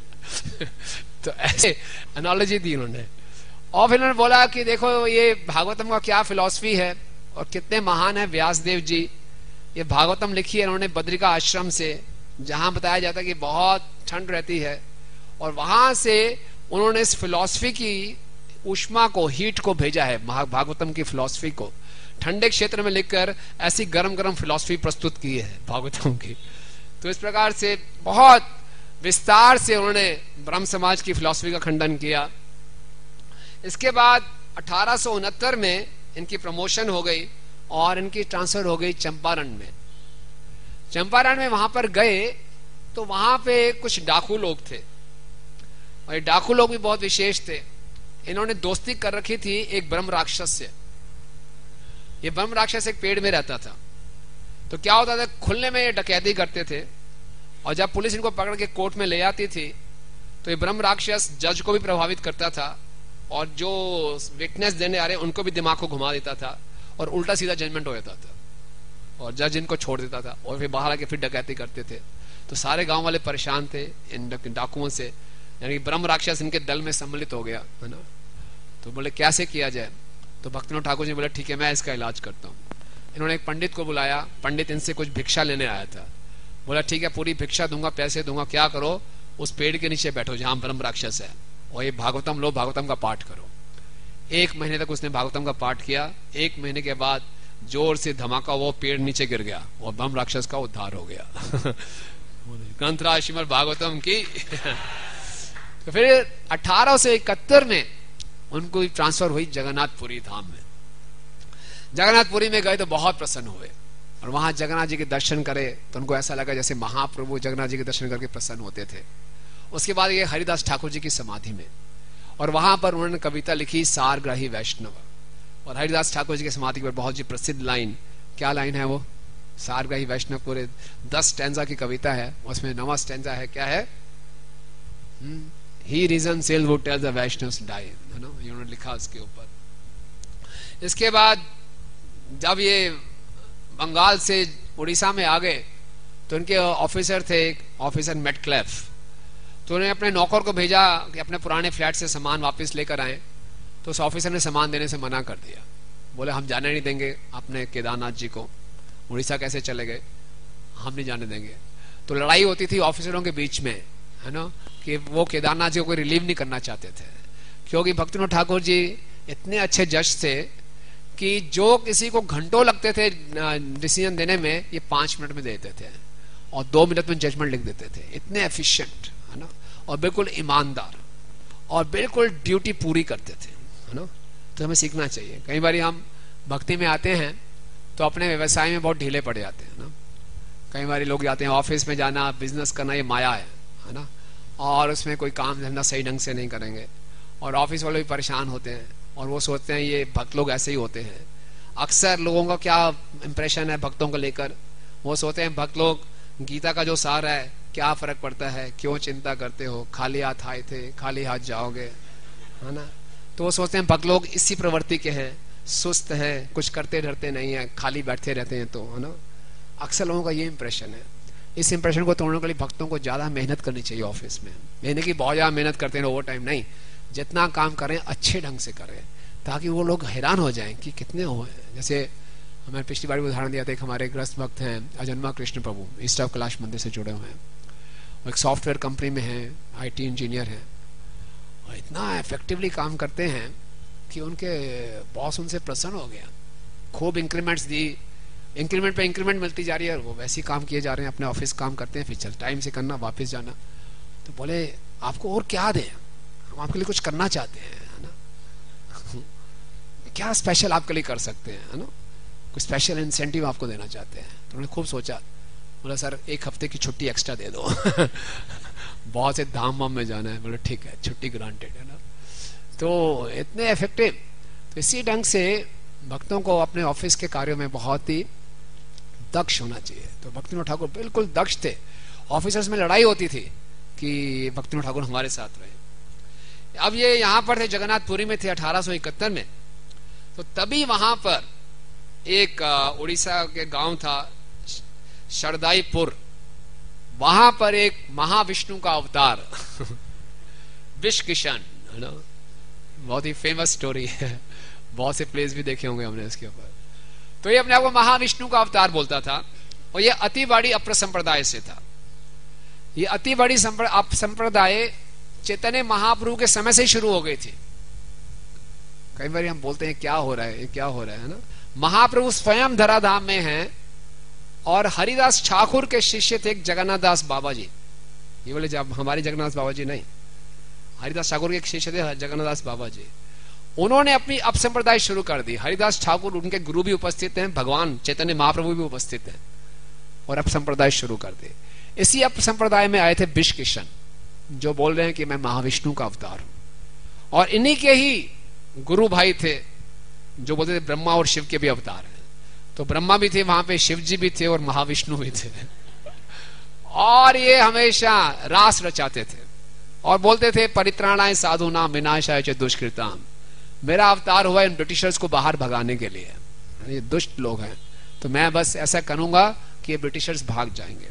तो ऐसे एनालॉजी दी उन्होंने। और फिर उन्होंने बोला कि देखो ये भागवतम का क्या फिलॉसफी है और कितने महान है व्यासदेव जी। ये भागवतम लिखी है उन्होंने बद्रिका आश्रम से, जहां बताया जाता है कि बहुत ठंड रहती है और वहां से उन्होंने इस फिलॉसफी की ऊष्मा को, हीट को भेजा है, भागवतम की फिलॉसफी को ठंडे क्षेत्र में लिखकर ऐसी गरम गरम फिलॉसफी प्रस्तुत की है भागवतम की। तो इस प्रकार से बहुत विस्तार से उन्होंने ब्रह्म समाज की फिलॉसफी का खंडन किया। इसके बाद अठारह सौ उनहत्तर में इनकी प्रमोशन हो गई और इनकी ट्रांसफर हो गई चंपारण में। चंपारण में वहां पर गए तो वहां पे कुछ डाकू लोग थे और ये डाकू लोग भी बहुत विशेष थे। इन्होंने दोस्ती कर रखी थी एक ब्रह्म राक्षस से। ये ब्रह्म राक्षस एक पेड़ में रहता था। तो क्या होता था, खुलने में ये डकैती करते थे और जब पुलिस इनको पकड़ के कोर्ट में ले आती थी तो ये ब्रह्म राक्षस जज को भी प्रभावित करता था और जो विटनेस देने आ रहे उनको भी दिमाग को घुमा देता था और उल्टा सीधा जजमेंट हो जाता था और जज इनको छोड़ देता था और फिर बाहर आके फिर डकैती करते थे। तो सारे गांव वाले परेशान थे इन डाकुओं से, यानी ब्रह्म राक्षस इनके दल में सम्मिलित हो गया, है ना। तो बोले कैसे किया जाए, तो भक्तिविनोद ठाकुर जी बोले ठीक है मैं इसका इलाज करता हूँ। इन्होंने एक पंडित को बुलाया, पंडित इनसे कुछ भिक्षा लेने आया था। बोला ठीक है, पूरी भिक्षा दूंगा, पैसे दूंगा, क्या करो, उस पेड़ के नीचे बैठो जहां ब्रह्म राक्षस है, और ये भागवतम लो, भागवतम का पाठ करो। एक महीने तक उसने भागवतम का पाठ किया। एक महीने के बाद जोर से धमाका, वो पेड़ नीचे गिर गया और ब्रह्म राक्षस का उद्धार हो गया। ग्रंथराज श्रीमद् भागवतम की। तो फिर अठारह सौ इकहत्तर में उनको ट्रांसफर हुई जगन्नाथपुरी धाम में। जगन्नाथपुरी में गए तो बहुत प्रसन्न हुए, और वहां जगन्नाथ जी के दर्शन करे तो उनको ऐसा लगा जैसे महाप्रभु जगन्नाथ जी के दर्शन करके प्रसन्न होते थे। उसके बाद ये हरिदास ठाकुर जी की समाधि में, और वहां पर उन्होंने कविता लिखी सारग्राही वैष्णव। और हरिदास ठाकुर जी की समाधि पर बहुत जी प्रसिद्ध लाइन, क्या लाइन है वो, सारग्राही वैष्णव, पूरे दस स्टैंजा की कविता है, उसमें नवा स्टैंजा है, क्या है, ही reason sell would tell the Vaishnavs die, है ना, उन्होंने लिखा उसके ऊपर। इसके बाद जब ये बंगाल से उड़ीसा में आ गए तो उनके ऑफिसर थे, एक ऑफिसर मेटक्लेफ, तो उन्होंने अपने नौकर को भेजा कि अपने पुराने फ्लैट से सामान वापस लेकर आए। तो उस ऑफिसर ने सामान देने से मना कर दिया, बोले हम जाने नहीं देंगे अपने केदारनाथ जी को, उड़ीसा कैसे चले गए, हम नहीं जाने देंगे। तो लड़ाई होती थी ऑफिसरों के बीच में, है ना, कि वो केदारनाथ जी को कोई रिलीव नहीं करना चाहते थे, क्योंकि भक्तिविनोद ठाकुर जी इतने अच्छे जज थे कि जो किसी को घंटों लगते थे डिसीजन देने में, ये पांच मिनट में देते थे और दो मिनट में जजमेंट लिख देते थे। इतने एफिशिएंट, है ना, और बिल्कुल ईमानदार, और बिल्कुल ड्यूटी पूरी करते थे, है ना। तो हमें सीखना चाहिए। कई बार हम भक्ति में आते हैं तो अपने व्यवसाय में बहुत ढीले पड़ जाते हैं ना। कई बार लोग जाते हैं ऑफिस में जाना, बिजनेस करना, ये माया है, है ना, और उसमें कोई काम धंधा सही ढंग से नहीं करेंगे, और ऑफिस वाले भी परेशान होते हैं, और वो सोचते हैं ये भक्त लोग ऐसे ही होते हैं। अक्सर लोगों का क्या इंप्रेशन है भक्तों को लेकर, वो सोचते हैं भक्त लोग, गीता का जो सार है, क्या फर्क पड़ता है, क्यों चिंता करते हो, खाली हाथ आए थे खाली हाथ जाओगे, है ना। तो वो सोचते हैं भक्त लोग इसी प्रवृत्ति के हैं, सुस्त है, कुछ करते डरते नहीं है, खाली बैठे रहते हैं, तो है ना, अक्सर लोगों का ये इंप्रेशन है। इस इंप्रेशन को तोड़ने के लिए भक्तों को ज्यादा मेहनत करनी चाहिए ऑफिस में। महीने की बहुत ज्यादा मेहनत करते हैं, ओवर टाइम नहीं, जितना काम करें अच्छे ढंग से करें, ताकि वो लोग हैरान हो जाएं कि कितने हुए। जैसे हमें पिछली बार उदाहरण दिया था, एक हमारे ग्रस्त भक्त हैं अजन्मा कृष्ण प्रभु, ईस्ट ऑफ कैलाश मंदिर से जुड़े हुए हैं, वो एक सॉफ्टवेयर कंपनी में हैं, आईटी इंजीनियर हैं, और इतना इफेक्टिवली काम करते हैं कि उनके बॉस उनसे प्रसन्न हो गया। खूब इंक्रीमेंट्स दी, इंक्रीमेंट पे इंक्रीमेंट मिलती जा रही है, और वो वैसे ही काम किए जा रहे हैं, अपने ऑफिस काम करते हैं, फिर चल टाइम से करना, वापस जाना। तो बोले आपको और क्या दें, हम आपके लिए कुछ करना चाहते हैं, है ना, क्या स्पेशल आपके लिए कर सकते हैं, है ना, कुछ स्पेशल इंसेंटिव आपको देना चाहते हैं। तो उन्होंने खूब सोचा, बोला सर एक हफ्ते की छुट्टी एक्स्ट्रा दे दो। बहुत से धाम वाम में जाना है, बोले ठीक है, छुट्टी ग्रांटेड, है ना। तो इतने इफेक्टिव। तो इसी ढंग से भक्तों को अपने ऑफिस के कार्यों में बहुत ही दक्ष होना चाहिए। तो भक्तिविनोद ठाकुर बिल्कुल दक्ष थे। ऑफिसर्स में लड़ाई होती थी कि भक्तिविनोद ठाकुर हमारे साथ रहे। अब ये यहां पर थे, जगन्नाथपुरी में थे अठारह सौ इकहत्तर में। तो तभी वहां पर एक उड़ीसा के गांव था शरदाईपुर, वहां पर एक महाविष्णु का अवतार विष किशन, है ना, बहुत ही फेमस स्टोरी है, बहुत से प्लेस भी देखे होंगे हमने इसके ऊपर। तो ये अपने आप को महाविष्णु का अवतार बोलता था, और ये अति बड़ी अप्र संप्रदाय से था। ये अति बड़ी संप्रदाय चैतन्य महाप्रभु के समय से ही शुरू हो गई थी। कई बार हम बोलते हैं क्या हो रहा है, ये क्या हो रहा है ना। महाप्रभु स्वयं धराधाम में हैं, और हरिदास ठाकुर के शिष्य थे जगन्नाथ दास बाबा जी। ये बोले जब हमारे जगन्नाथ बाबा जी नहीं, हरिदास ठाकुर के एक शिष्य थे जगन्नाथ दास बाबा जी। उन्होंने अपनी अपसंप्रदाय शुरू कर दी। हरिदास ठाकुर उनके गुरु भी उपस्थित हैं, भगवान चैतन्य महाप्रभु भी उपस्थित हैं, और अपसंप्रदाय शुरू कर दी। इसी अपसंप्रदाय में आए थे विष किशन, जो बोल रहे हैं कि मैं महाविष्णु का अवतार हूं, और इन्हीं के ही गुरु भाई थे जो बोलते थे ब्रह्मा और शिव के भी अवतार हैं। तो ब्रह्मा भी थे वहां पे, शिव जी भी थे, और महाविष्णु भी थे। और ये हमेशा रास रचाते थे और बोलते थे परित्राणाय साधुनाम विनाशाय च दुष्कृताम। मेरा अवतार हुआ इन ब्रिटिशर्स को बाहर भगाने के लिए, ये दुष्ट लोग हैं, तो मैं बस ऐसा करूंगा कि ये ब्रिटिशर्स भाग जाएंगे।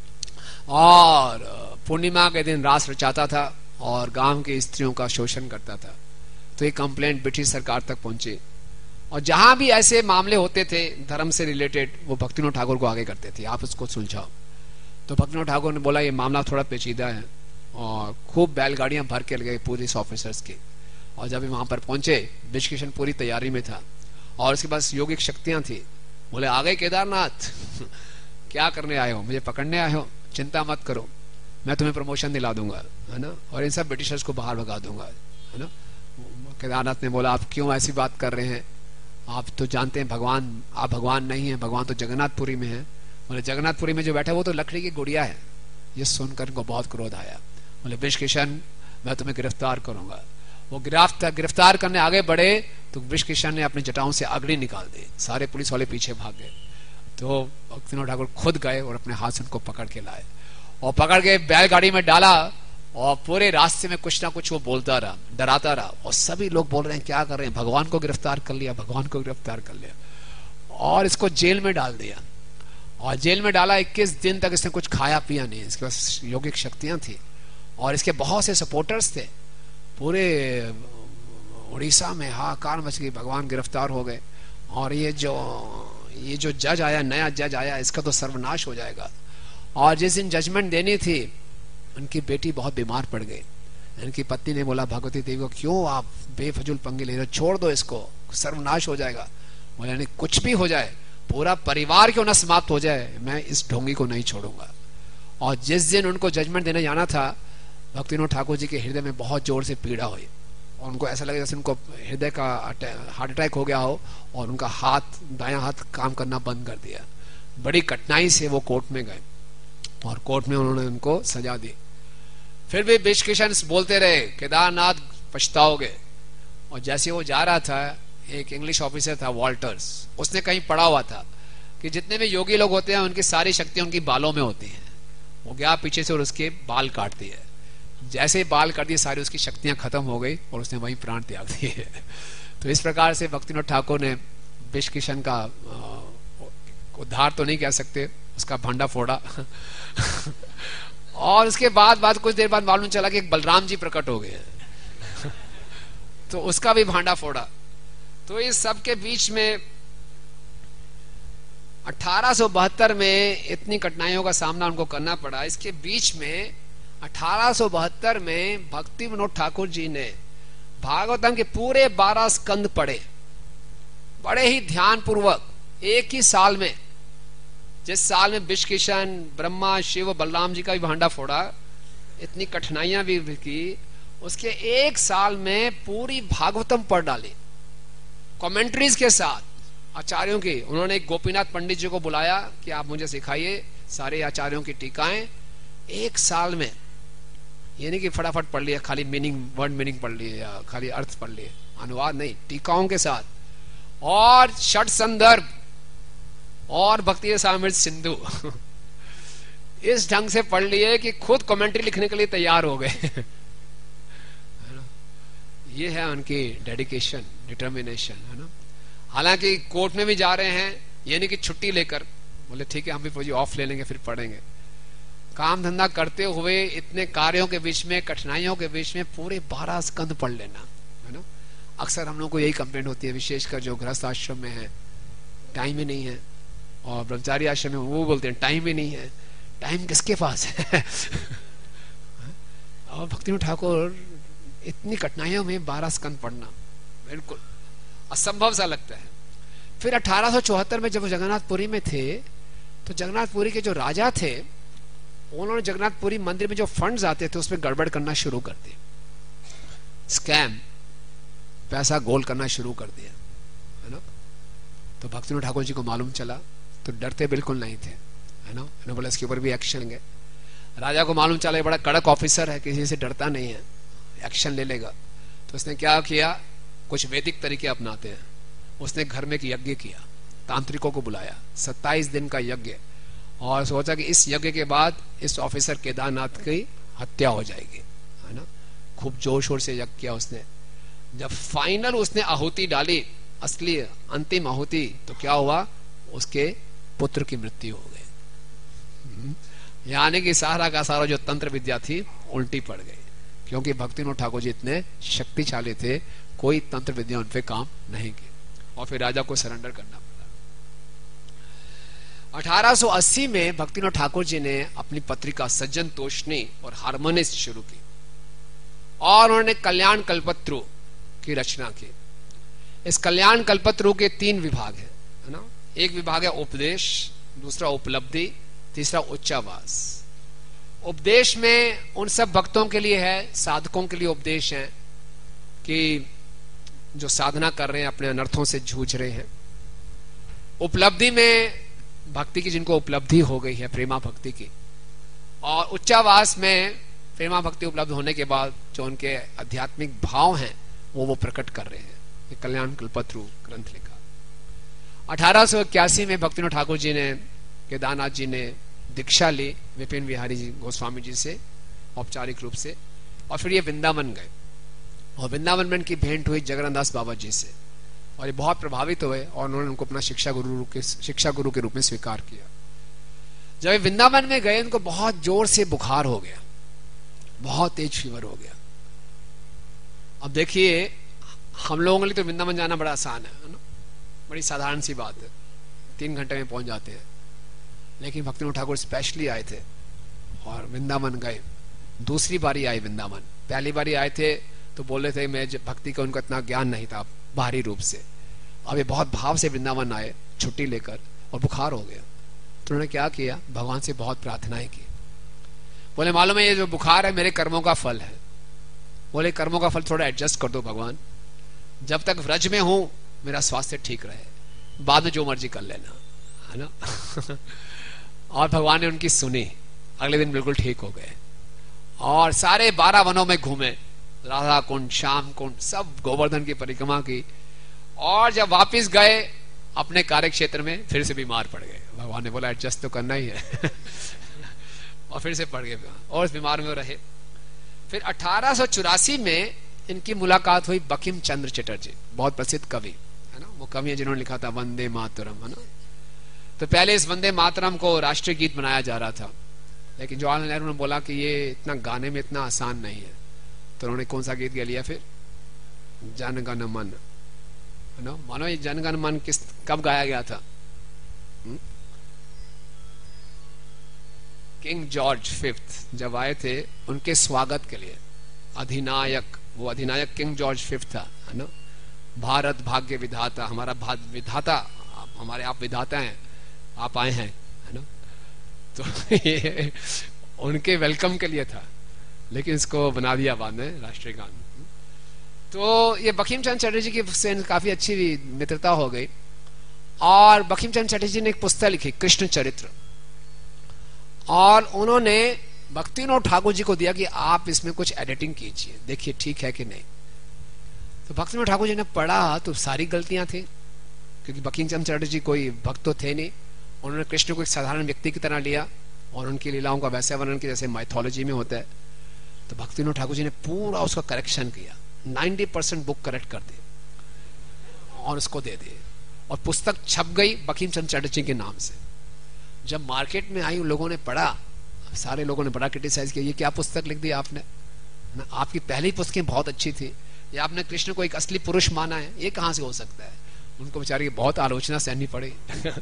और पूर्णिमा के दिन रास रचाता था और गांव की स्त्रियों का शोषण करता था। तो ये कंप्लेंट ब्रिटिश सरकार तक पहुंची, और जहां भी ऐसे मामले होते थे धर्म से रिलेटेड, वो भक्तिविनोद ठाकुर को आगे करते थे, आप उसको सुलझाओ। तो भक्तिनाथ ठाकुर ने बोला ये मामला थोड़ा पेचीदा है, और खूब बैलगाड़ियां भर के गए पुलिस ऑफिसर्स की। और जब वहां पर पहुंचे, बृजकिशन पूरी तैयारी में था और उसके पास योगिक शक्तियां थी। बोले आ गए केदारनाथ, क्या करने आए हो? मुझे पकड़ने आए हो? चिंता मत करो, मैं तुम्हें प्रमोशन दिला दूंगा, है ना, और इन सब ब्रिटिशर्स को बाहर भगा दूंगा, है ना। केदारनाथ ने बोला आप क्यों ऐसी बात कर रहे हैं? आप तो जानते हैं भगवान, आप भगवान नहीं है, भगवान तो जगन्नाथपुरी में है। बोले जगन्नाथपुरी में जो बैठा वो तो लकड़ी की गुड़िया है। ये सुनकर इनको बहुत क्रोध आया। बोले बृजकिशन, मैं तुम्हें गिरफ्तार करूंगा। वो गिरफ्तार गिरफ्तार करने आगे बढ़े तो बृजकिशन ने अपनी जटाओं से अग्नि निकाल दी। सारे पुलिस वाले पीछे भाग गए। तो भक्तिनाथ ठाकुर खुद गए और अपने हाथ से उनको पकड़ के लाए और पकड़ के बैलगाड़ी में डाला और पूरे रास्ते में कुछ ना कुछ वो बोलता रहा, डराता रहा। और सभी लोग बोल रहे हैं क्या कर रहे हैं, भगवान को गिरफ्तार कर लिया, भगवान को गिरफ्तार कर लिया। और इसको जेल में डाल दिया। और जेल में डाला, इक्कीस दिन तक इसने कुछ खाया पिया नहीं। इसके पास योगिक शक्तियां थी और इसके बहुत से सपोर्टर्स थे। पूरे उड़ीसा में हाहाकार मच गई, भगवान गिरफ्तार हो गए और ये जो ये जो जज आया, नया जज आया, इसका तो सर्वनाश हो जाएगा। और जिस दिन जजमेंट देनी थी, उनकी बेटी बहुत बीमार पड़ गई। इनकी पत्नी ने बोला भगवती देवी को, क्यों आप बेफजूल पंगे ले रहे हो, छोड़ दो इसको, सर्वनाश हो जाएगा। बोले नहीं, कुछ भी हो जाए, पूरा परिवार क्यों ना समाप्त हो जाए, मैं इस ढोंगी को नहीं छोड़ूंगा। और जिस दिन उनको जजमेंट देने जाना था, भक्तिनाथ ठाकुर जी के हृदय में बहुत जोर से पीड़ा हुई और उनको ऐसा लगा जैसे उनको हृदय का हार्ट अटैक हो गया हो और उनका हाथ, दायां हाथ काम करना बंद कर दिया। बड़ी कठिनाई से वो कोर्ट में गए और कोर्ट में उन्होंने उनको सजा दी। फिर भी बृजकिशन बोलते रहे केदारनाथ पछताओगे। और जैसे वो जा रहा था, एक इंग्लिश ऑफिसर था वॉल्टर्स, उसने कहीं पढ़ा हुआ था कि जितने भी योगी लोग होते हैं उनकी सारी शक्तियां उनकी बालों में होती हैं। वो गया पीछे से और उसके बाल काट दिए। जैसे ही बाल काट दिए, सारी उसकी शक्तियां खत्म हो गई और उसने वहीं प्राण त्याग दिए। तो इस प्रकार से भक्तिनाथ ठाकुर ने बृजकिशन का उद्धार तो नहीं कह सकते, उसका भांडा फोड़ा। और उसके बाद बाद कुछ देर बाद मालूम चला कि एक बलराम जी प्रकट हो गए, तो उसका भी भांडा फोड़ा। तो इस सब के बीच में अठारह सौ बहत्तर में इतनी कठिनाइयों का सामना उनको करना पड़ा। इसके बीच में अठारह सौ बहत्तर में भक्ति विनोद ठाकुर जी ने भागवतम के पूरे बारह स्कंद पढ़े, बड़े ही ध्यान पूर्वक, एक ही साल में। जिस साल में बृजकिशन, ब्रह्मा, शिव, बलराम जी का भी भांडा फोड़ा, इतनी कठिनाइयां भी की, उसके एक साल में पूरी भागवतम पढ़ डाली कमेंट्रीज के साथ आचार्यों की। उन्होंने एक गोपीनाथ पंडित जी को बुलाया कि आप मुझे सिखाइए सारे आचार्यों की टीकाएं। एक साल में, ये नहीं कि फटाफट पढ़ लिया, खाली मीनिंग, वर्ड मीनिंग पढ़ लिए या खाली अर्थ पढ़ लिए, अनुवाद नहीं, टीकाओं के साथ और षट संदर्भ और भक्ति सामृत सिंधु इस ढंग से पढ़ लिए कि खुद कमेंट्री लिखने के लिए तैयार हो गए। ये है उनकी डेडिकेशन, डिटर्मिनेशन, है ना। हालांकि कोर्ट में भी जा रहे हैं, ये नहीं कि छुट्टी लेकर, बोले ठीक है हम भी फौजी ऑफ ले लेंगे फिर पढ़ेंगे। काम धंधा करते हुए इतने कार्यों के बीच में, कठिनाइयों के बीच में पूरे बारह स्कंद पढ़ लेना, है ना। अक्सर हम लोग को यही कंप्लेंट होती है, विशेषकर जो गृहस्थ आश्रम में है, टाइम ही नहीं है, और ब्रह्मचारी आश्रम में वो बोलते हैं टाइम ही नहीं है। टाइम किसके पास है? और भक्तिनाथ ठाकुर इतनी कठिनाइयों में बारह स्कंद पढ़ना बिल्कुल असंभव सा लगता है। फिर अठारह सौ चौहत्तर में जब वो जगन्नाथपुरी में थे, तो जगन्नाथपुरी के जो राजा थे, उन्होंने जगन्नाथपुरी मंदिर में जो फंड्स आते थे उसमें गड़बड़ करना शुरू कर दिया, स्कैम, पैसा गोल करना शुरू कर दिया, है ना। तो भक्तिनाथ ठाकुर जी को मालूम चला, तो डरते बिल्कुल नहीं थे, है ना। उन्होंने बोला इसके ऊपर भी एक्शन लेंगे। राजा को मालूम चला बड़ा कड़क ऑफिसर है, किसी से डरता नहीं है, एक्शन ले लेगा। तो उसने क्या किया, कुछ वैदिक तरीके अपनाते हैं। उसने घर में एक यज्ञ किया, तांत्रिकों को बुलाया, सत्ताईस दिन का यज्ञ, और सोचा कि इस यज्ञ के बाद इस ऑफिसर केदारनाथ की हत्या हो जाएगी, है ना। खूब जोर शोर से यज्ञ किया उसने। जब फाइनल उसने आहुति डाली, असली अंतिम आहुति, तो क्या हुआ, उसके पुत्र की मृत्यु हो गई। यानी कि सारा का सारा जो तंत्र विद्या थी उल्टी पड़ गई, क्योंकि भक्तिनाथ ठाकुर जी इतने शक्तिशाली थे, कोई तंत्र विद्या उन पे काम नहीं की, और फिर राजा को सरेंडर करना पड़ा। अठारह सौ अस्सी में भक्तिनाथ ठाकुर जी ने अपनी पत्रिका सज्जन तोषणी और हार्मोनिस्ट शुरू की और उन्होंने कल्याण कल्पत्रु की रचना की। इस कल्याण कल्पत्रु के तीन विभाग हैं, है ना। एक विभाग है उपदेश, दूसरा उपलब्धि, तीसरा उच्चावास। उपदेश में उन सब भक्तों के लिए है, साधकों के लिए उपदेश है कि जो साधना कर रहे हैं, अपने अनर्थों से जूझ रहे हैं। उपलब्धि में भक्ति की जिनको उपलब्धि हो गई है, प्रेमा भक्ति की। और उच्चावास में प्रेमा भक्ति उपलब्ध होने के बाद जो उनके आध्यात्मिक भाव हैं वो वो प्रकट कर रहे हैं। ये कल्याण कल्पत्रु ग्रंथ लिखा। अठारह सौ इक्यासी में भक्तिनाथ ठाकुर जी ने, केदारनाथ जी ने दीक्षा ली विपिन बिहारी जी गोस्वामी जी से औपचारिक रूप से, और फिर ये वृंदावन गए और वृंदावन में इनकी भेंट हुई जगन्नाथ बाबा जी से और ये बहुत प्रभावित हुए और उन्होंने उनको अपना शिक्षा गुरु के शिक्षा गुरु के रूप में स्वीकार किया। जब ये वृंदावन में गए उनको बहुत जोर से बुखार हो गया, बहुत तेज फीवर हो गया। अब देखिए हम लोगों के लिए तो वृंदावन जाना बड़ा आसान है ना, बड़ी साधारण सी बात है, तीन घंटे में पहुंच जाते हैं। लेकिन भक्तिनाथ ठाकुर स्पेशली आए थे और वृंदावन गए। दूसरी बारी आए वृंदावन। पहली बारी आए थे तो बोले थे मैं भक्ति का उनका इतना ज्ञान नहीं था बाहरी रूप से। अब ये बहुत भाव से वृंदावन आए छुट्टी लेकर और बुखार हो गया। तो उन्होंने क्या किया, भगवान से बहुत प्रार्थनाएं की। बोले मालूम है ये जो बुखार है मेरे कर्मों का फल है। बोले कर्मों का फल थोड़ा एडजस्ट कर दो भगवान, जब तक व्रज में हूं मेरा स्वास्थ्य ठीक रहे, बाद में जो मर्जी कर लेना, है ना। और भगवान ने उनकी सुनी, अगले दिन बिल्कुल ठीक हो गए और सारे बारह वनों में घूमे, राधा कुंड, श्याम कुंड, सब गोवर्धन की परिक्रमा की। और जब वापिस गए अपने कार्य क्षेत्र में फिर से बीमार पड़ गए। भगवान ने बोला एडजस्ट तो करना ही है और फिर से पड़ गए और इस बीमार में रहे। फिर अठारह सौ चौरासी में इनकी मुलाकात हुई बंकिम चंद्र चटर्जी, बहुत प्रसिद्ध कवि है ना। वो कवि है जिन्होंने लिखा था वंदे मातरम, है ना। तो पहले इस वंदे मातरम को राष्ट्रीय गीत बनाया जा रहा था, लेकिन जवाहरलाल नेहरू ने बोला कि ये इतना गाने में इतना आसान नहीं है। तो उन्होंने कौन सा गीत गा लिया फिर, जन गण मन, है ना। मानो ये जन गण मन किस कब गाया गया था, हुँ? किंग जॉर्ज फिफ्थ जब आए थे उनके स्वागत के लिए, अधिनायक, वो अधिनायक किंग जॉर्ज फिफ्थ था, है ना। भारत भाग्य विधाता, हमारा भाग्य विधाता, हमारे आप विधाता हैं, आप आए हैं, है ना। तो ये उनके वेलकम के लिए था, लेकिन इसको बना दिया बाद में राष्ट्रीय गान। तो ये बंकिम चंद्र चटर्जी की से काफी अच्छी मित्रता हो गई और बंकिम चंद्र चटर्जी ने एक पुस्तक लिखी कृष्ण चरित्र, और उन्होंने भक्तिनाथ ठाकुर जी को दिया कि आप इसमें कुछ एडिटिंग कीजिए, देखिए ठीक है कि नहीं। तो भक्तिनाथ ठाकुर जी ने पढ़ा तो सारी गलतियां थी, क्योंकि बंकिम चंद्र चटर्जी कोई भक्त तो थे नहीं। उन्होंने कृष्ण को एक साधारण व्यक्ति की तरह लिया और उनकी लीलाओं का वैसे वर्णन किया जैसे माइथोलॉजी में होता है। तो भक्तिनाथ ठाकुर जी ने पूरा उसका करेक्शन किया, नब्बे परसेंट बुक करेक्ट कर दी और उसको दे दिए, और पुस्तक छप गई बंकिम चंद्र चटर्जी के नाम से। जब मार्केट में आई लोगों ने पढ़ा, सारे लोगों ने बड़ा क्रिटिसाइज किया, ये क्या पुस्तक लिख दी आपने ना, आपकी पहली पुस्तकें बहुत अच्छी थी, या आपने कृष्ण को एक असली पुरुष माना है, ये कहां से हो सकता है। उनको बेचारे की बहुत आलोचना सहनी पड़ी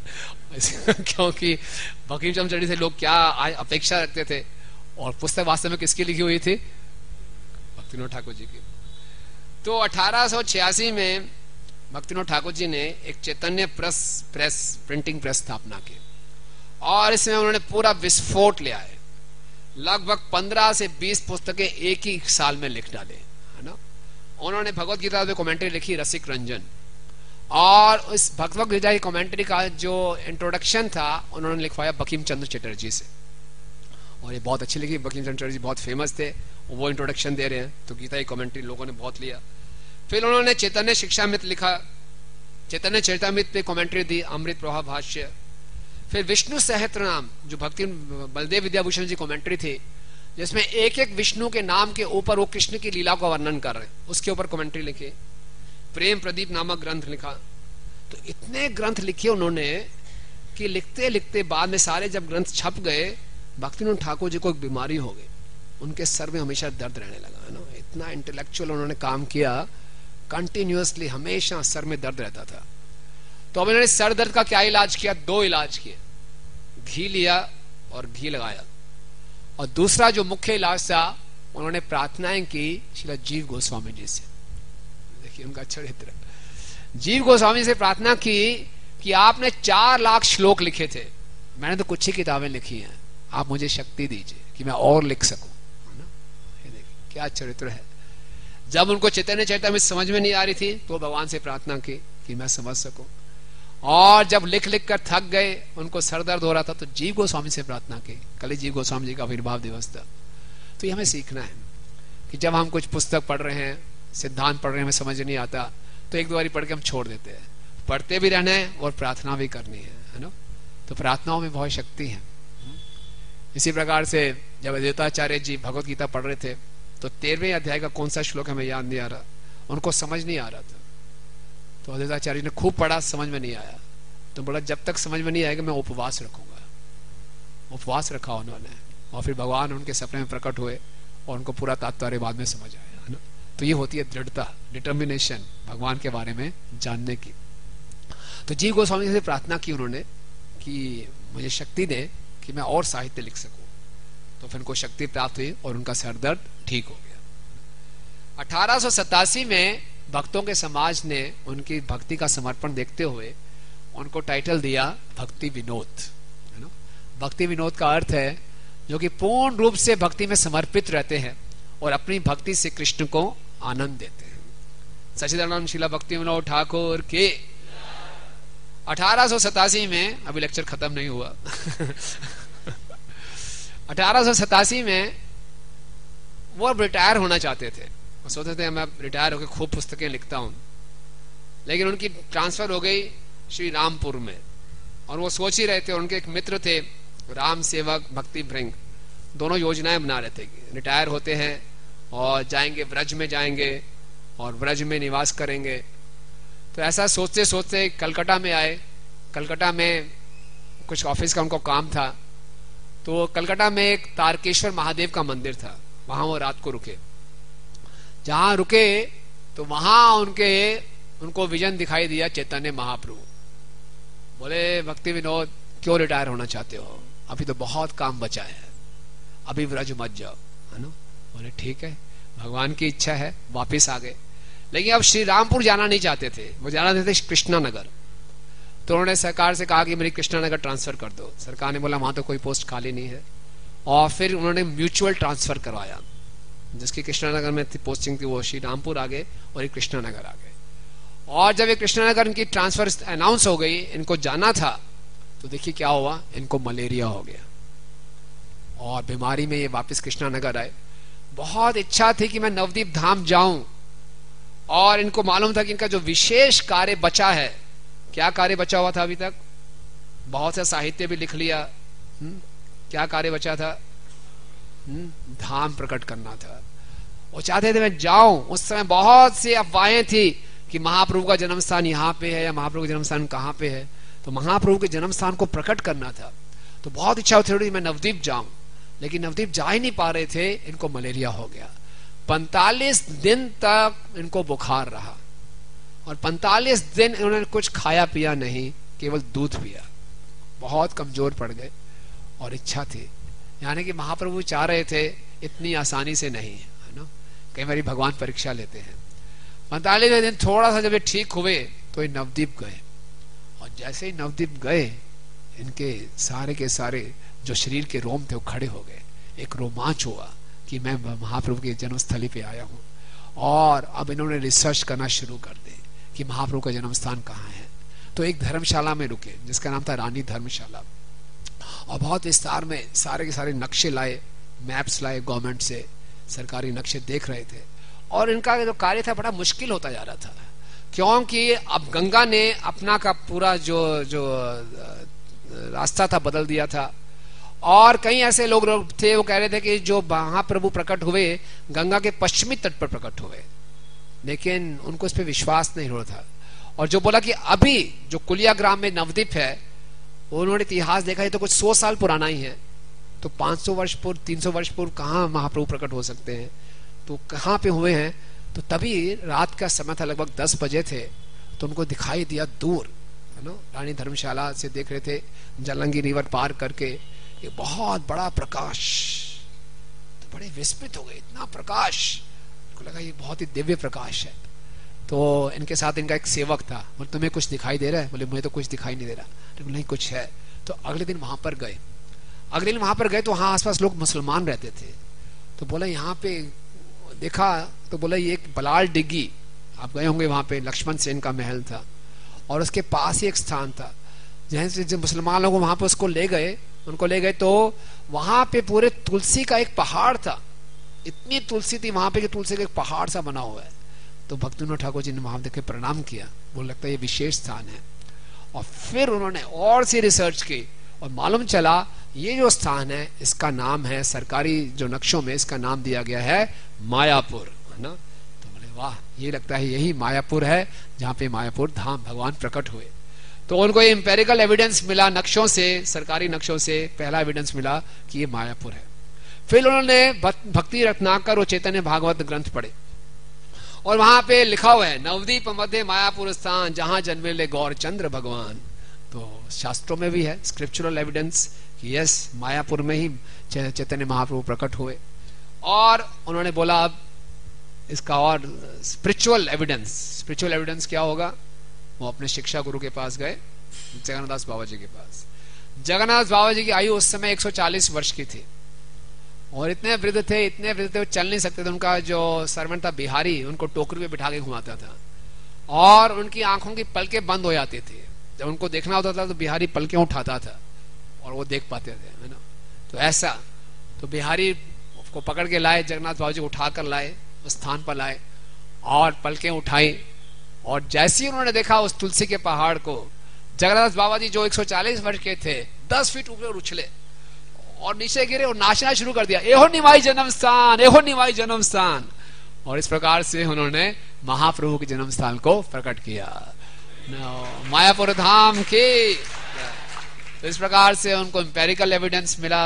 क्योंकि बंकिम चंद्र चटर्जी से लोग क्या अपेक्षा रखते थे, और पुस्तक वास्तव में किसकी लिखी हुई थी, भक्तिनाथ ठाकुर जी की। तो अठारह सौ छियासी में भक्तिनाथ ठाकुर जी ने एक Chaitanya press press printing press स्थापना की और इसमें उन्होंने पूरा विस्फोट ले आए। लगभग पंद्रह से बीस पुस्तकें एक ही साल में लिख डाले, है ना। उन्होंने भगवत गीता में कमेंट्री लिखी रसिक रंजन, और इस भगवत गीता की कमेंट्री का जो इंट्रोडक्शन था उन्होंने लिखवाया बंकिम चंद्र चटर्जी से, और ये बहुत अच्छी लिखी। बंकिम चंद्र चटर्जी बहुत फेमस थे, वो इंट्रोडक्शन दे रहे हैं, तो गीता की कमेंट्री लोगों ने बहुत लिया। फिर उन्होंने चैतन्य शिक्षामृत लिखा, चैतन्य चरितामृत पे कमेंट्री दी, अमृत प्रभा भाष्य। फिर विष्णु सहस्त्रनाम जो भक्ति बलदेव विद्याभूषण जी कमेंट्री थी, जिसमें एक एक विष्णु के नाम के ऊपर वो कृष्ण की लीला का वर्णन कर रहे हैं, उसके ऊपर कमेंट्री लिखी। प्रेम प्रदीप नामक ग्रंथ लिखा। तो इतने ग्रंथ लिखे उन्होंने कि लिखते लिखते बाद में सारे जब ग्रंथ छप गए, भक्तिनाथ ठाकुर जी को एक बीमारी हो गई, उनके सर में हमेशा दर्द रहने लगा, है ना। इतना इंटेलेक्चुअल उन्होंने काम किया, कंटिन्यूअसली हमेशा सर में दर्द रहता था। तो अब इन्होंने सर दर्द का क्या इलाज किया, दो इलाज किए। घी लिया और घी लगाया, और दूसरा जो मुख्य इलाज था, उन्होंने प्रार्थनाएं की श्रील जीव गोस्वामी जी से। देखिए उनका चरित्र। जीव गोस्वामी से प्रार्थना की कि आपने चार लाख श्लोक लिखे थे, मैंने तो कुछ ही किताबें लिखी हैं, आप मुझे शक्ति दीजिए कि मैं और लिख सकूं। है ना? ये देखिए क्या चरित्र है। जब उनको चैतन्य चरितामृत समझ में नहीं आ रही थी तो भगवान से प्रार्थना की कि मैं समझ सकूं, और जब लिख लिख कर थक गए, उनको सर दर्द हो रहा था, तो जीव गोस्वामी से प्रार्थना की। कल ही जीव गोस्वामी जी का आविर्भाव दिवस था। तो ये हमें सीखना है कि जब हम कुछ पुस्तक पढ़ रहे हैं, सिद्धांत पढ़ रहे हैं, हमें समझ नहीं आता तो एक दो बारी पढ़ के हम छोड़ देते हैं। पढ़ते भी रहना है और प्रार्थना भी करनी है, है ना? तो प्रार्थनाओं में बहुत शक्ति है। इसी प्रकार से जब अद्वैताचार्य जी भगवत गीता पढ़ रहे थे तो तेरहवें अध्याय का कौन सा श्लोक हमें याद नहीं आ रहा, उनको समझ नहीं आ रहा था। तो अद्वैताचार्य ने खूब पढ़ा, समझ में नहीं आया, तो बोला जब तक समझ में नहीं आएगा मैं उपवास रखूंगा। उपवास रखा उन्होंने, और फिर भगवान उनके सपने में प्रकट हुए और उनको पूरा तात्पर्य बाद में समझ आया, है ना? तो ये होती है दृढ़ता, डिटर्मिनेशन भगवान के बारे में जानने की। तो जीव गोस्वामी से प्रार्थना की उन्होंने कि मुझे शक्ति दे कि मैं और साहित्य लिख सकूं। तो फिर उनको शक्ति प्राप्त हुई और उनका सरदर्द ठीक हो गया। अठारह सौ सतासी में भक्तों के समाज ने उनकी भक्ति का समर्पण देखते हुए उनको टाइटल दिया भक्ति विनोद, है ना? भक्ति विनोद का अर्थ है जो कि पूर्ण रूप से भक्ति में समर्पित रहते हैं और अपनी भक्ति से कृष्ण को आनंद देते हैं। सच्चिदानंद शिला भक्ति विनोद ठाकुर के अठारह सौ सतासी में, अभी लेक्चर खत्म नहीं हुआ अठारह सौ सतासी में वो रिटायर होना चाहते थे, वो सोचते थे मैं रिटायर होकर खूब पुस्तकें लिखता हूं, लेकिन उनकी ट्रांसफर हो गई श्री रामपुर में, और वो सोच ही रहे थे। उनके एक मित्र थे राम सेवक भक्ति भृंग, दोनों योजनाएं बना रहे थे कि रिटायर होते हैं और जाएंगे ब्रज में जाएंगे और ब्रज में निवास करेंगे। तो ऐसा सोचते सोचते कलकत्ता में आए। कलकत्ता में कुछ ऑफिस का उनको काम था, तो कलकत्ता में एक तारकेश्वर महादेव का मंदिर था, वहां वो रात को रुके। जहां रुके तो वहां उनके उनको विजन दिखाई दिया चैतन्य महाप्रभु। बोले भक्ति विनोद क्यों रिटायर होना चाहते हो, अभी तो बहुत काम बचा है, अभी ब्रज मत जाओ, है ना? बोले ठीक है, भगवान की इच्छा है। वापिस आ गए, लेकिन अब श्री रामपुर जाना नहीं चाहते थे, वो जाना चाहते थे कृष्णा नगर। तो उन्होंने सरकार से कहा कि मेरी कृष्णा नगर ट्रांसफर कर दो। सरकार ने बोला वहां तो कोई पोस्ट खाली नहीं है, और फिर उन्होंने म्यूचुअल ट्रांसफर करवाया। जिसकी कृष्णा नगर में थी पोस्टिंग थी वो श्री रामपुर आ गए और ये कृष्णा नगर आ गए। और जब ये कृष्णा नगर इनकी ट्रांसफर अनाउंस हो गई, इनको जाना था, तो देखिए क्या हुआ, इनको मलेरिया हो गया और बीमारी में ये वापस कृष्णा नगर आए। बहुत इच्छा थी कि मैं नवदीप धाम जाऊं, और इनको मालूम था कि इनका जो विशेष कार्य बचा है, क्या कार्य बचा हुआ था अभी तक, बहुत सा साहित्य भी लिख लिया। हुँ? क्या कार्य बचा था? हुँ? धाम प्रकट करना था। वो चाहते थे मैं जाऊं। उस समय बहुत सी अफवाहें थी कि महाप्रभु का जन्म स्थान यहाँ पे है या महाप्रभु का जन्म स्थान कहाँ पे है, तो महाप्रभु के जन्म स्थान को प्रकट करना था। तो बहुत इच्छा थी मैं नवदीप जाऊं, लेकिन नवदीप जा ही नहीं पा रहे थे, इनको मलेरिया हो गया। पैंतालीस दिन तक इनको बुखार रहा, और पैंतालीस दिन इन्होंने कुछ खाया पिया नहीं, केवल दूध पिया। बहुत कमजोर पड़ गए, और इच्छा थी, यानी कि महाप्रभु चाह रहे थे इतनी आसानी से नहीं, है ना? कई बार भगवान परीक्षा लेते हैं। पैंतालीस दिन थोड़ा सा जब ये ठीक हुए तो ये नवदीप गए, और जैसे ही नवदीप गए इनके सारे के सारे जो शरीर के रोम थे वो खड़े हो गए। एक रोमांच हुआ कि मैं महाप्रभु की जन्मस्थली पे आया हूं, और अब इन्होंने रिसर्च करना शुरू कर दी कि महाप्रभु का जन्म स्थान कहाँ है। तो एक धर्मशाला में रुके जिसका नाम था रानी धर्मशाला, और बहुत विस्तार में सारे के सारे नक्शे लाए, मैप्स लाए गवर्नमेंट से, सरकारी नक्शे देख रहे थे। और इनका जो कार्य था बड़ा मुश्किल होता जा रहा था, क्योंकि अब गंगा ने अपना का पूरा जो जो रास्ता था बदल दिया था, और कई ऐसे लोग थे वो कह रहे थे कि जो महाप्रभु प्रकट हुए गंगा के पश्चिमी तट पर प्रकट हुए, लेकिन उनको इस पर विश्वास नहीं हो रहा था। और जो बोला कि अभी जो कुलिया ग्राम में नवदीप है, उन्होंने इतिहास देखा है तो कुछ सौ साल पुराना ही है, तो पांच सौ वर्ष पूर्व तीन सौ वर्ष पूर्व कहाँ महाप्रभु प्रकट हो सकते हैं, तो कहाँ पे हुए हैं। तो तभी रात का समय था, लगभग दस बजे थे, तो उनको दिखाई दिया दूर है ना, रानी धर्मशाला से देख रहे थे जालंगी रिवर पार करके एक बहुत बड़ा प्रकाश, तो बड़े विस्मित हो गए, इतना प्रकाश, उनको लगा ये बहुत ही दिव्य प्रकाश है। तो इनके साथ इनका एक सेवक था, बोले तुम्हें कुछ दिखाई दे रहा है? बोले मुझे तो कुछ दिखाई नहीं दे रहा। तो नहीं कुछ है। तो अगले दिन वहां पर गए, अगले दिन वहां पर गए तो वहां आसपास लोग मुसलमान रहते थे। तो बोला यहाँ पे देखा, तो बोला ये एक बलाल डिग्गी, आप गए होंगे वहां पे, लक्ष्मण सेन का महल था और उसके पास ही एक स्थान था जहां से जब मुसलमान लोग वहां पे उसको ले गए, उनको ले गए तो वहां पे पूरे तुलसी का एक पहाड़ था, इतनी तुलसी थी वहां पे कि तुलसी का एक पहाड़ सा बना हुआ है। तो भक्तिविनोद ठाकुर जी ने वहां देख के प्रणाम किया, बोल लगता है ये विशेष स्थान है। और फिर उन्होंने और सी रिसर्च की और मालूम चला ये जो स्थान है इसका नाम है, सरकारी जो नक्शों में इसका नाम दिया गया है मायापुर, है ना। तो बोले वाह, ये लगता है यही मायापुर है जहां पे मायापुर धाम भगवान प्रकट हुए। तो उनको ये इंपेरिकल एविडेंस मिला नक्शों से, सरकारी नक्शों से पहला एविडेंस मिला कि ये मायापुर है। फिर उन्होंने भक्ति रत्नाकर और चैतन्य भागवत ग्रंथ पढ़े और वहां पे लिखा हुआ है नवदीप मध्य मायापुर स्थान जहां जन्मे गौरचंद्र भगवान। तो शास्त्रों में भी है स्क्रिप्चुरल एविडेंस कि यस मायापुर में ही चैतन्य महाप्रभु प्रकट हुए। और उन्होंने बोला अब इसका और स्पिरिचुअल एविडेंस, स्पिरिचुअल एविडेंस क्या होगा? वो अपने शिक्षा गुरु के पास गए, जगन्नाथ बाबा जी के पास। जगन्नाथ बाबा जी की आयु उस समय एक सौ चालीस वर्ष की थी और इतने वृद्ध थे, इतने वृद्ध थे वो चल नहीं सकते थे। उनका जो सर्वेंट था बिहारी उनको टोकरी में बिठा के घुमाता था और उनकी आंखों की पलकें बंद हो जाती थी। जब उनको देखना होता था तो बिहारी पलकें उठाता था और वो देख पाते थे, है ना। तो ऐसा, तो बिहारी को पकड़ के लाए, जगन्नाथ बाबा जी को उठाकर लाए, उस स्थान पर लाए और पलकें उठाई। और जैसे ही उन्होंने देखा उस तुलसी के पहाड़ को, जगन्नाथ बाबा जी जो एक सौ चालीस वर्ष के थे दस फीट ऊपर उछले और नीचे गिरे और नाचना शुरू कर दिया, एहो निमाई जन्म स्थान, एहो निमाई जन्म स्थान। और इस प्रकार से उन्होंने महाप्रभु के जन्म स्थान को प्रकट किया, मायापुर धाम के। तो इस प्रकार से उनको इंपेरिकल एविडेंस मिला,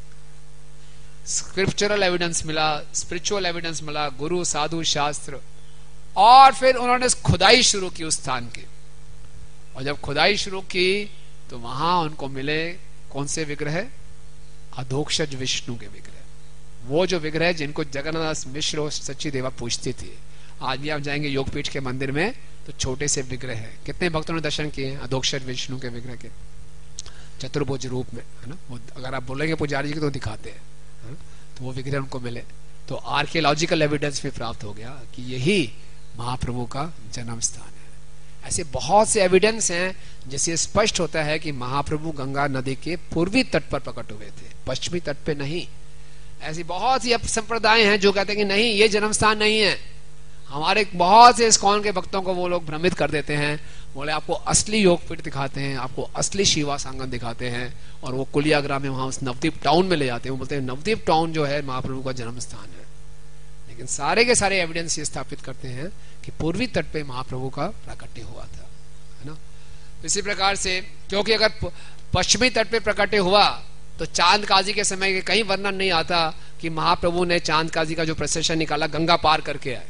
स्क्रिप्चरल एविडेंस मिला, स्पिरिचुअल एविडेंस मिला, गुरु साधु शास्त्र। और फिर उन्होंने खुदाई शुरू की उस स्थान की। और जब खुदाई शुरू की तो वहां उनको मिले कौन से विग्रह? अधोक्षज विष्णु के विग्रह, वो जो विग्रह जिनको जगन्नाथ मिश्र और सच्ची देवा पूजती थी। आज भी आप जाएंगे योगपीठ के मंदिर में तो छोटे से विग्रह है। कितने भक्तों ने दर्शन किए अधोक्षज विष्णु के विग्रह के चतुर्भुज रूप में, है ना। वो अगर आप बोलेंगे पुजारी जी को तो दिखाते हैं, है? तो वो विग्रह उनको मिले। तो आर्कियोलॉजिकल एविडेंस भी प्राप्त हो गया कि यही महाप्रभु का जन्म स्थान है। ऐसे बहुत से एविडेंस हैं जिससे स्पष्ट होता है कि महाप्रभु गंगा नदी के पूर्वी तट पर प्रकट हुए थे, पश्चिमी तट पे नहीं। ऐसी बहुत सी संप्रदाय हैं जो कहते हैं कि नहीं ये जन्म स्थान नहीं है। हमारे बहुत से इस्कॉन के भक्तों को वो लोग भ्रमित कर देते हैं, बोले आपको असली योगपीठ दिखाते हैं, आपको असली शिवा सांगम दिखाते हैं और वो कुलियाग्रा में वहां उस नवदीप टाउन में ले जाते हैं। वो बोलते हैं नवदीप टाउन जो है महाप्रभु का जन्म स्थान है। लेकिन सारे के सारे एविडेंस ये स्थापित करते हैं कि पूर्वी तट पे महाप्रभु का प्राकट्य हुआ था, है ना। इसी प्रकार से क्योंकि अगर पश्चिमी तट पे प्राकट्य हुआ तो चांद काजी के समय के कहीं वर्णन नहीं आता कि महाप्रभु ने चांद काजी का जो प्रोसेशन निकाला गंगा पार करके आए,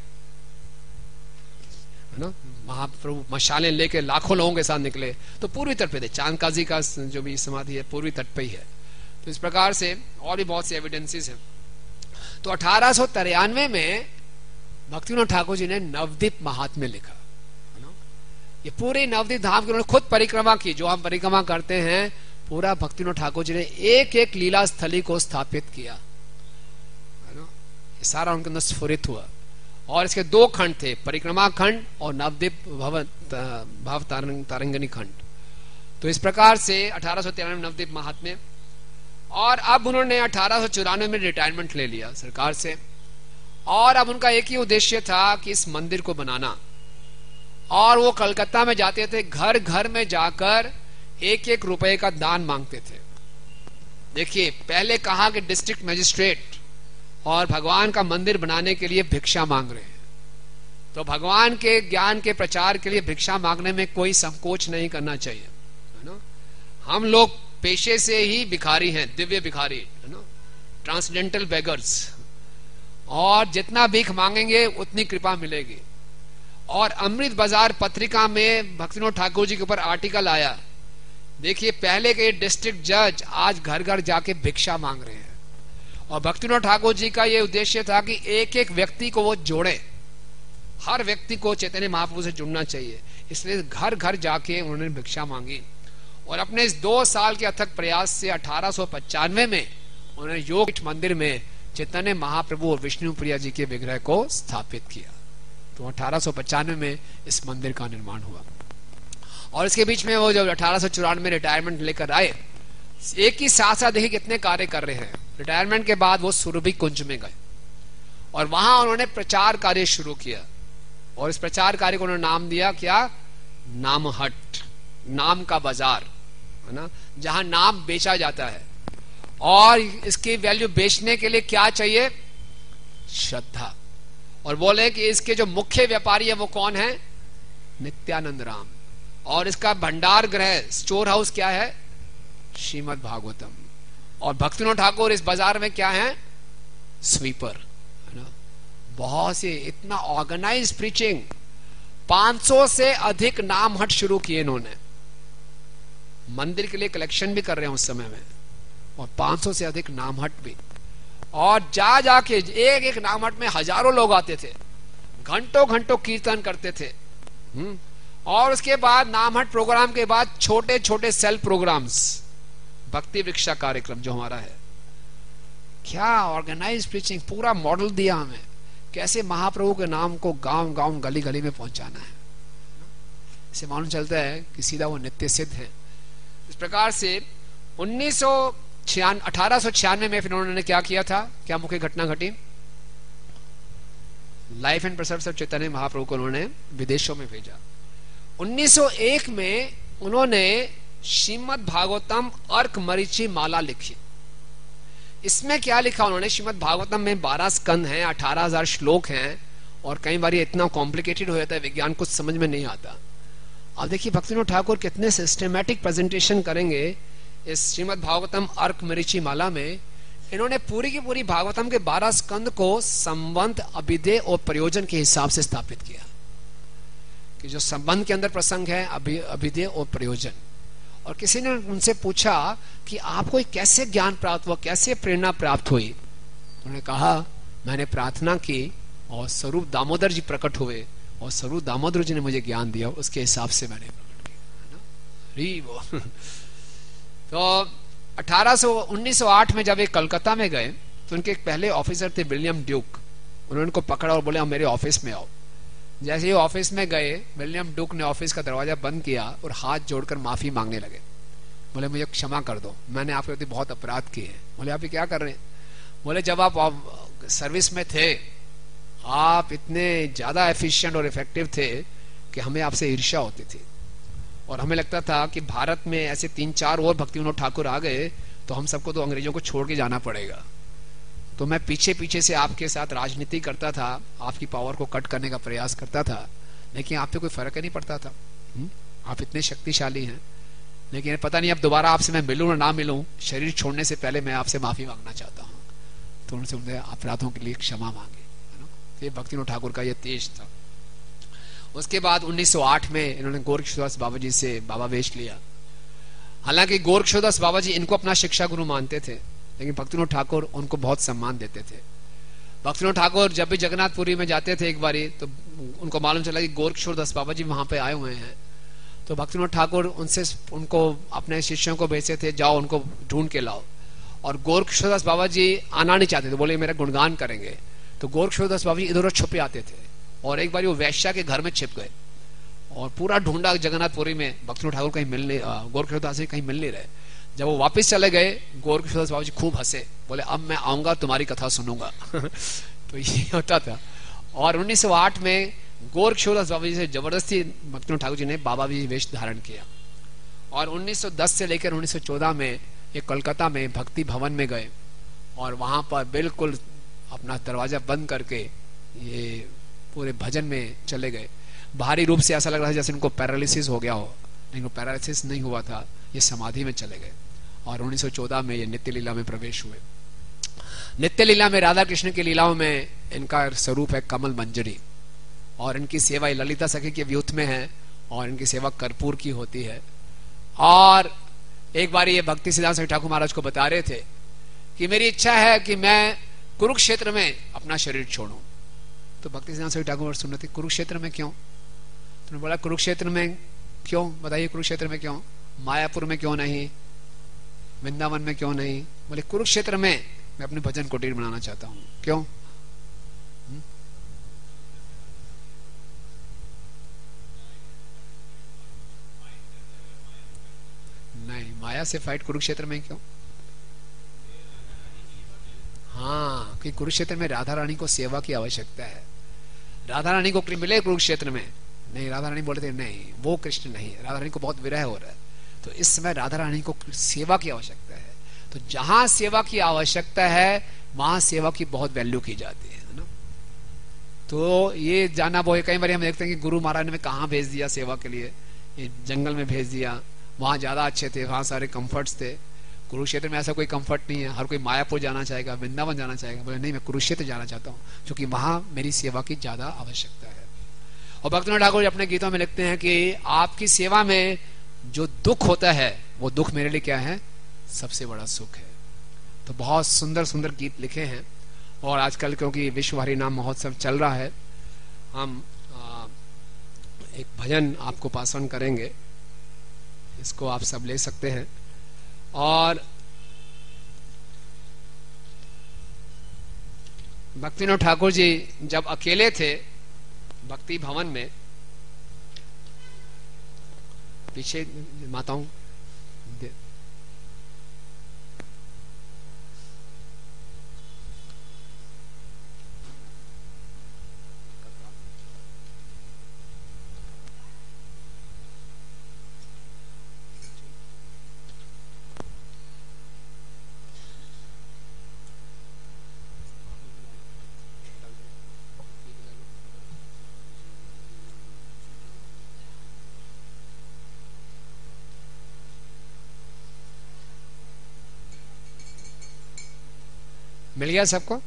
है ना। महाप्रभु मशालें लेके लाखों लोगों के साथ निकले तो पूर्वी तट पे थे। चांद काजी का जो भी समाधि है पूर्वी तट पे ही है। तो इस प्रकार से और भी बहुत से एविडेंसेस हैं। तो अठारह सौ तिरानवे में भक्तिविनोद ठाकुर जी ने नवदीप महात्म्य लिखा, है ना। ये पूरे नवदीप धाम की उन्होंने खुद परिक्रमा की, जो हम परिक्रमा करते हैं पूरा भक्तिविनोद ठाकुर जी ने एक एक लीला स्थली को स्थापित किया, है ना। ये सारा उनके अंदर स्फुरित हुआ। और इसके दो खंड थे, परिक्रमा खंड और नवदीप भव भाव तारंगनी खंड। तो इस प्रकार से अठारह सौ तिरानवे नवदीप महात्म्य। और अब उन्होंने अठारह सौ चौरानवे में रिटायरमेंट ले लिया सरकार से और अब उनका एक ही उद्देश्य था कि इस मंदिर को बनाना। और वो कलकत्ता में जाते थे, घर घर में जाकर एक एक रुपए का दान मांगते थे। देखिए पहले कहा कि डिस्ट्रिक्ट मजिस्ट्रेट और भगवान का मंदिर बनाने के लिए भिक्षा मांग रहे हैं, तो भगवान के ज्ञान के प्रचार के लिए भिक्षा मांगने में कोई संकोच नहीं करना चाहिए, है ना। हम लोग पेशे से ही भिखारी हैं, दिव्य भिखारी, है ना, ट्रांसडेंटल बेगर्स। और जितना भीख मांगेंगे उतनी कृपा मिलेगी। और अमृत बाजार पत्रिका में भक्तिविनोद ठाकुर जी के ऊपर आर्टिकल आया। देखिए, पहले के डिस्ट्रिक्ट जज आज घर घर जाके भिक्षा मांग रहे हैं, और भक्तिविनोद ठाकुर जी का यह उद्देश्य था कि एक एक व्यक्ति को वो जोड़े, हर व्यक्ति को चैतन्य महाप्रभु से जुड़ना चाहिए। इसलिए घर घर जाके उन्होंने भिक्षा मांगी, और अपने इस दो साल के अथक प्रयास से अठारह सौ पचानवे में उन्होंने योग मंदिर में चैतन्य महाप्रभु और विष्णुप्रिया जी के विग्रह को स्थापित किया। तो अठारह सौ पचानवे में इस मंदिर का निर्माण हुआ। और इसके बीच में वो जब अठारह सौ चौरानवे में रिटायरमेंट लेकर आए, एक ही साथ साथ देखिए कितने कार्य कर रहे हैं। रिटायरमेंट के बाद वो सुरभि कुंज में गए, और वहां उन्होंने प्रचार कार्य शुरू किया, और इस प्रचार कार्य को उन्होंने नाम दिया क्या? नामहट, नाम का बाजार, है ना, जहां नाम बेचा जाता है। और इसकी वैल्यू बेचने के लिए क्या चाहिए? श्रद्धा। और बोले कि इसके जो मुख्य व्यापारी है वो कौन है? नित्यानंद राम। और इसका भंडार गृह, स्टोर हाउस क्या है? श्रीमद् भागवतम। और भक्तिविनोद ठाकुर इस बाजार में क्या है? स्वीपर, है ना। बहुत से, इतना ऑर्गेनाइज प्रीचिंग, पांच सौ से अधिक नाम हट शुरू किए इन्होंने। मंदिर के लिए कलेक्शन भी कर रहे हैं उस समय में, और पांच सौ से अधिक नाम हट भी। और जा जाके एक एक नाम हट में हजारों लोग आते थे, घंटों घंटों कीर्तन करते थे। हम्म और उसके बाद नामहट प्रोग्राम के बाद छोटे छोटे सेल प्रोग्राम्स, भक्ति वृक्षा कार्यक्रम जो हमारा है। क्या ऑर्गेनाइज प्रीचिंग, पूरा मॉडल दिया हमें कैसे महाप्रभु के नाम को गांव गांव गली गली में पहुंचाना है। इसे मालूम चलता है कि सीधा वो नित्य सिद्ध है। इस प्रकार से उन्नीस सौ छियान अठारह सौ छियानवे में फिर उन्होंने क्या किया था? क्या मुख्य घटना घटी? Life and preserves of Chaitanya Mahaprabhu को उन्होंने विदेशों में भेजा। उन्नीस सौ एक में उन्होंने श्रीमद् भागवतम अर्क मरीचि माला लिखी। इसमें क्या लिखा उन्होंने? श्रीमद् भागवतम में बारह स्कंद हैं, अठारह हजार श्लोक हैं, और कई बार इतना कॉम्प्लिकेटेड हो जाता है, विज्ञान कुछ समझ में नहीं आता। अब देखिए भक्तिविनोद ठाकुर कितने सिस्टमैटिक प्रेजेंटेशन करेंगे इस श्रीमद् भागवतम अर्क मरीचि माला में। इन्होंने पूरी की पूरी भागवतम के बारह स्कंद को संबंध, अभिधेय और प्रयोजन के हिसाब से स्थापित किया, कि जो संबंध के अंदर प्रसंग है, अभिधेय और प्रयोजन। और किसी ने उनसे पूछा कि आपको कैसे ज्ञान प्राप्त हुआ, कैसे प्रेरणा प्राप्त हुई? उन्होंने कहा, मैंने प्रार्थना की और स्वरूप दामोदर जी प्रकट हुए, और स्वरूप दामोदर जी ने मुझे ज्ञान दिया, उसके हिसाब से मैंने प्रकट किया। तो अठारह सौ उन्नीस सौ आठ में जब ये कलकत्ता में गए, तो उनके एक पहले ऑफिसर थे विलियम ड्यूक। उन्होंने उनको पकड़ा और बोले, आप मेरे ऑफिस में आओ। जैसे ही ऑफिस में गए, विलियम ड्यूक ने ऑफिस का दरवाजा बंद किया और हाथ जोड़कर माफी मांगने लगे। बोले, मुझे क्षमा कर दो, मैंने आपके प्रति बहुत अपराध किए हैं। बोले, आप ये क्या कर रहे हैं? बोले, जब आप सर्विस में थे, आप इतने ज्यादा एफिशिएंट और इफेक्टिव थे कि हमें आपसे ईर्ष्या होती थी, और हमें लगता था कि भारत में ऐसे तीन चार और भक्तिविनोद ठाकुर आ गए तो हम सबको तो अंग्रेजों को छोड़ के जाना पड़ेगा। तो मैं पीछे पीछे से आपके साथ राजनीति करता था, आपकी पावर को कट करने का प्रयास करता था, लेकिन आप पे कोई फर्क ही नहीं पड़ता था। हुँ? आप इतने शक्तिशाली हैं, लेकिन पता नहीं अब दोबारा आपसे मैं मिलूं या ना मिलूं, शरीर छोड़ने से पहले मैं आपसे माफी मांगना चाहता हूँ। तो उनसे उनके अपराधों के लिए क्षमा मांगे, है ना। ये भक्तिविनोद ठाकुर का ये तेज था। उसके बाद उन्नीस सौ आठ में इन्होंने गोरक्षदास बाबा जी से बाबा वेश लिया। हालांकि गोरक्षदास बाबा जी इनको अपना शिक्षा गुरु मानते थे, लेकिन भक्तिविनोद ठाकुर उनको बहुत सम्मान देते थे। भक्तिविनोद ठाकुर जब भी जगन्नाथपुरी में जाते थे एक बारी, तो उनको मालूम चला कि गोरक्षदास बाबा जी वहां पे आए हुए हैं। तो भक्तिविनोद ठाकुर उनसे उनको अपने शिष्यों को भेजते थे, जाओ उनको ढूंढ के लाओ। और गोरक्षदास बाबा जी आना नहीं चाहते थे, बोले मेरा गुणगान करेंगे। तो गोरक्षदास बाबा जी इधर उधर छुपे आते थे, और एक बार वो वैश्या के घर में छिप गए, और पूरा ढूंढा जगन्नाथपुरी में, भक्तिविनोद ठाकुर कहीं मिल नहीं, गोरक्षदास जी कहीं मिल नहीं रहे। जब वो वापस चले गए, गोरक्षदास बाबा जी खूब हंसे, बोले अब मैं आऊंगा, तुम्हारी कथा सुनूंगा। तो ये होता था। और उन्नीस सौ आठ में गोरक्षदास बाबा जी से जबरदस्ती भक्तिविनोद ठाकुर जी ने बाबा जी वेश धारण किया। और उन्नीस सौ दस से लेकर उन्नीस सौ चौदह में ये कोलकाता में भक्ति भवन में गए, और वहां पर बिल्कुल अपना दरवाजा बंद करके ये पूरे भजन में चले गए। बाहरी रूप से ऐसा लग रहा था जैसे उनको पैरालिसिस हो गया हो, लेकिन पैरालिसिस नहीं हुआ था, ये समाधि में चले गए। और उन्नीस सौ चौदह में ये नित्य लीला में प्रवेश हुए। नित्य लीला में राधा कृष्ण की लीलाओं में इनका स्वरूप है कमल मंजरी। और इनकी सेवा ललिता सखी के व्यूथ में है और इनकी सेवा कर्पूर की होती है। और एक बार ये भक्ति सिद्धांत स्वामी ठाकुर महाराज को बता रहे थे कि मेरी इच्छा है कि मैं कुरुक्षेत्र में अपना शरीर छोड़ूं। तो भक्ति सिद्धांत स्वामी ठाकुर सुन रहे थे, कुरुक्षेत्र में क्यों? तुमने बोला कुरुक्षेत्र में क्यों, बताइए कुरुक्षेत्र में क्यों, मायापुर में क्यों नहीं, वृंदावन में क्यों नहीं? बोले कुरुक्षेत्र में मैं अपने भजन कुटीर बनाना चाहता हूं। क्यों? हुँ? नहीं, माया से फाइट कुरुक्षेत्र में क्यों? हाँ, कि कुरुक्षेत्र में राधा रानी को सेवा की आवश्यकता है। राधा रानी को मिले कुरुक्षेत्र में नहीं, राधा रानी बोलते नहीं वो कृष्ण नहीं है, राधा रानी को बहुत विरह हो रहा है, तो इस समय राधा रानी को सेवा की आवश्यकता है। तो जहां सेवा की आवश्यकता है वहां सेवा की बहुत वैल्यू की जाती है ना। तो ये जाना वो कई बार हम देखते हैं कि गुरु महाराज ने कहां भेज दिया सेवा के लिए, ये जंगल में भेज दिया, वहां ज्यादा अच्छे थे, वहां सारे कंफर्ट्स थे। कुरुक्षेत्र में ऐसा कोई कंफर्ट नहीं है, हर कोई मायापुर जाना चाहेगा, वृंदावन जाना चाहेगा। बोले नहीं, मैं कुरुक्षेत्र जाना चाहता हूँ क्योंकि वहां मेरी सेवा की ज्यादा आवश्यकता है। और भक्तिनाथ ठाकुर जी अपने गीतों में लिखते हैं कि आपकी सेवा में जो दुख होता है वो दुख मेरे लिए क्या है, सबसे बड़ा सुख है। तो बहुत सुंदर सुंदर गीत लिखे हैं। और आजकल क्योंकि विश्व हरि नाम महोत्सव चल रहा है, हम आ, एक भजन आपको पास ऑन करेंगे, इसको आप सब ले सकते हैं। और भक्तिनाथ ठाकुर जी जब अकेले थे भक्ति भवन में, पीछे माताओं मिल गया सबको?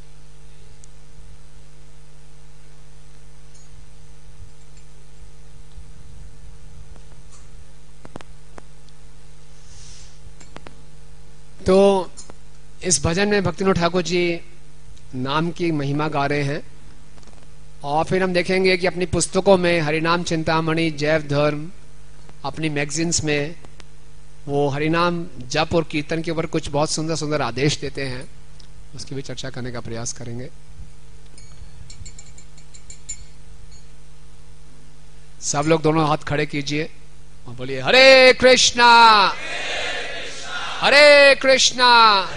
तो इस भजन में भक्तिनाथ ठाकुर जी नाम की महिमा गा रहे हैं। और फिर हम देखेंगे कि अपनी पुस्तकों में हरिनाम चिंतामणि, जैव धर्म, अपनी मैगजीन्स में वो हरिनाम जप और कीर्तन के ऊपर कुछ बहुत सुंदर सुंदर आदेश देते हैं, उसकी भी चर्चा करने का प्रयास करेंगे। सब लोग दोनों हाथ खड़े कीजिए और बोलिए हरे कृष्णा हरे कृष्णा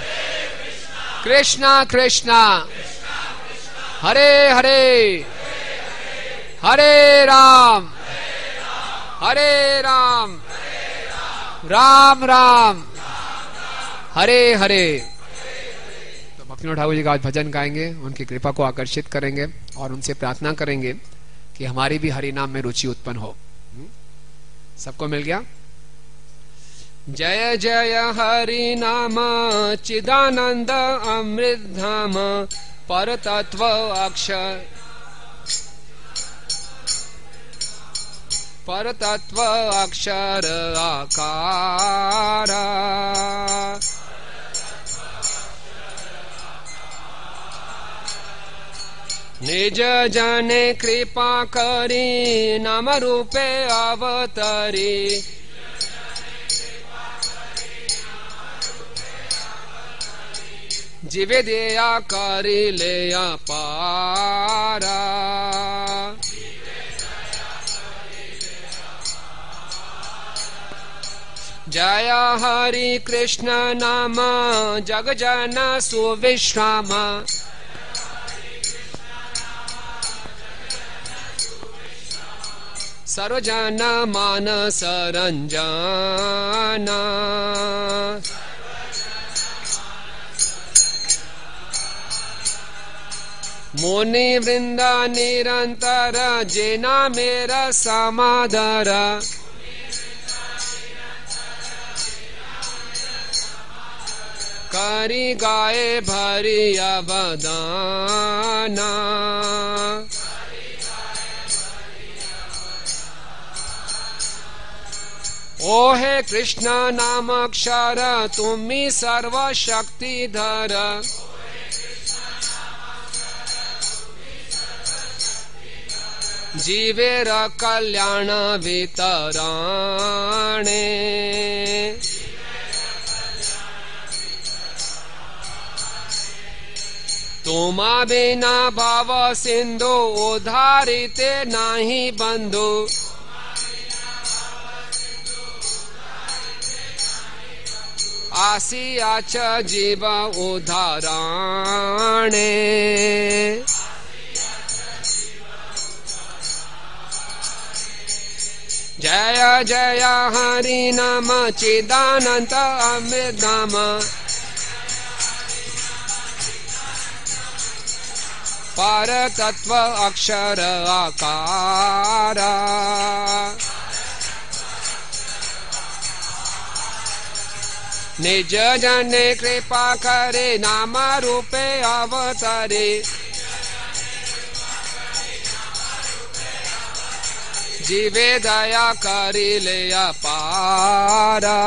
कृष्णा कृष्णा हरे हरे हरे राम हरे राम राम राम हरे हरे। तो भक्तिनाथ ठाकुर जी का आज भजन गाएंगे, उनकी कृपा को आकर्षित करेंगे और उनसे प्रार्थना करेंगे कि हमारी भी हरि नाम में रुचि उत्पन्न हो। सबको मिल गया? जय जय हरि नाम चिदानंद अमृत धाम पर तत्व अक्षर पर तत्व अक्षर आकार निज जने कृपा करी नाम रूपे अवतरी जीवे दया करी ले पारा जय हरि कृष्ण नाम जग जन सुविश्राम सर्वजन मानस रंजन मुनि वृंद निरंतर जेना मेरा समादर करी गाए भरी अवदाना ओ हे कृष्ण नाम अक्षर तुम्ही सर्व शक्तिधर, जीवेर कल्याण वितरणे, तुमा बिना भव सिंधु उधारिते नाही बंधु, आसियाच जीव उदाहरणे, जय जय हरि नाम चिदानंद अमृत नाम, पर तत्व अक्षर आकार, निज जने कृपा करे नाम रूपे अवतरे, जीवे दया करी ले अपारा,